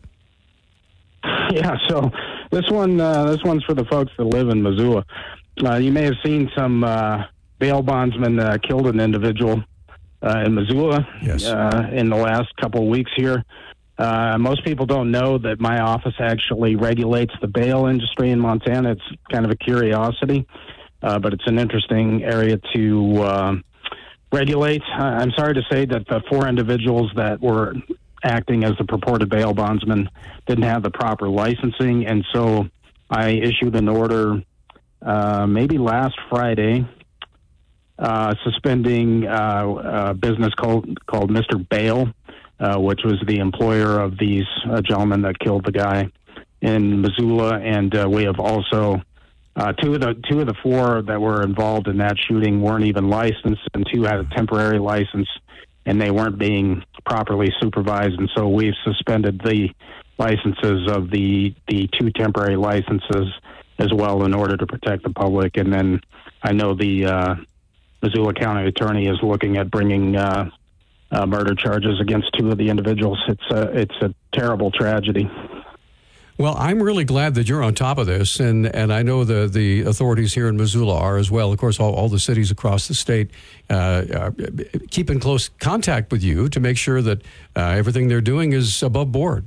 Yeah, so this one, uh, this one's for the folks that live in Missoula. Uh, you may have seen some uh, bail bondsmen uh, killed an individual Uh, in Missoula yes. uh, in the last couple of weeks here. Uh, most people don't know that my office actually regulates the bail industry in Montana. It's kind of a curiosity, uh, but it's an interesting area to uh, regulate. I'm sorry to say that the four individuals that were acting as the purported bail bondsmen didn't have the proper licensing, and so I issued an order uh, maybe last Friday Uh, suspending uh, a business called called Mister Bail, uh, which was the employer of these uh, gentlemen that killed the guy in Missoula, and uh, we have also uh, two of the two of the four that were involved in that shooting weren't even licensed, and two had a temporary license, and they weren't being properly supervised, and so we've suspended the licenses of the the two temporary licenses as well in order to protect the public, and then I know the uh, Missoula County Attorney is looking at bringing uh, uh, murder charges against two of the individuals. It's a, it's a terrible tragedy. Well, I'm really glad that you're on top of this, and, and I know the, the authorities here in Missoula are as well. Of course, all, all the cities across the state uh, uh, keep in close contact with you to make sure that uh, everything they're doing is above board.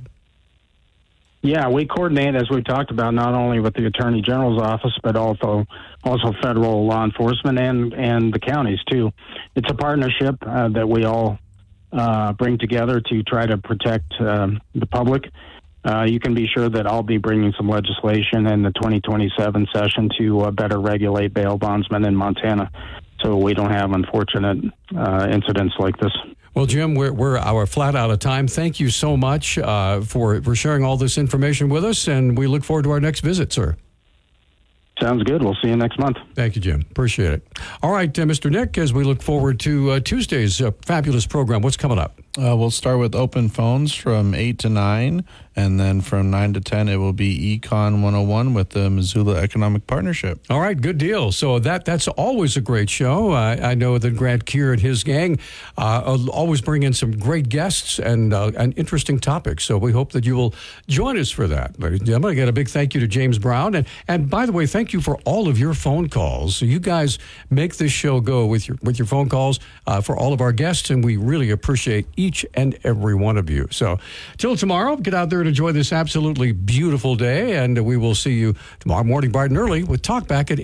Yeah, we coordinate, as we talked about, not only with the Attorney General's office, but also also federal law enforcement and, and the counties, too. It's a partnership uh, that we all uh, bring together to try to protect um, the public. uh, you can be sure that I'll be bringing some legislation in the twenty twenty-seven session to uh, better regulate bail bondsmen in Montana, so we don't have unfortunate uh, incidents like this. Well, Jim, we're, we're our flat out of time. Thank you so much uh, for, for sharing all this information with us, and we look forward to our next visit, sir. Sounds good. We'll see you next month. Thank you, Jim. Appreciate it. All right, uh, Mister Nick, as we look forward to uh, Tuesday's uh, fabulous program, what's coming up? Uh, we'll start with open phones from eight to nine, and then from nine to ten, it will be Econ one oh one with the Missoula Economic Partnership. All right, good deal. So that that's always a great show. I, I know that Grant Keir and his gang uh, always bring in some great guests and uh, and interesting topics. So we hope that you will join us for that. Ladies and gentlemen, again, a big thank you to James Brown. And, and by the way, thank you for all of your phone calls. So you guys make this show go with your, with your phone calls uh, for all of our guests, and we really appreciate each and every one of you. So till tomorrow, get out there and enjoy this absolutely beautiful day, and we will see you tomorrow morning bright and early with Talkback at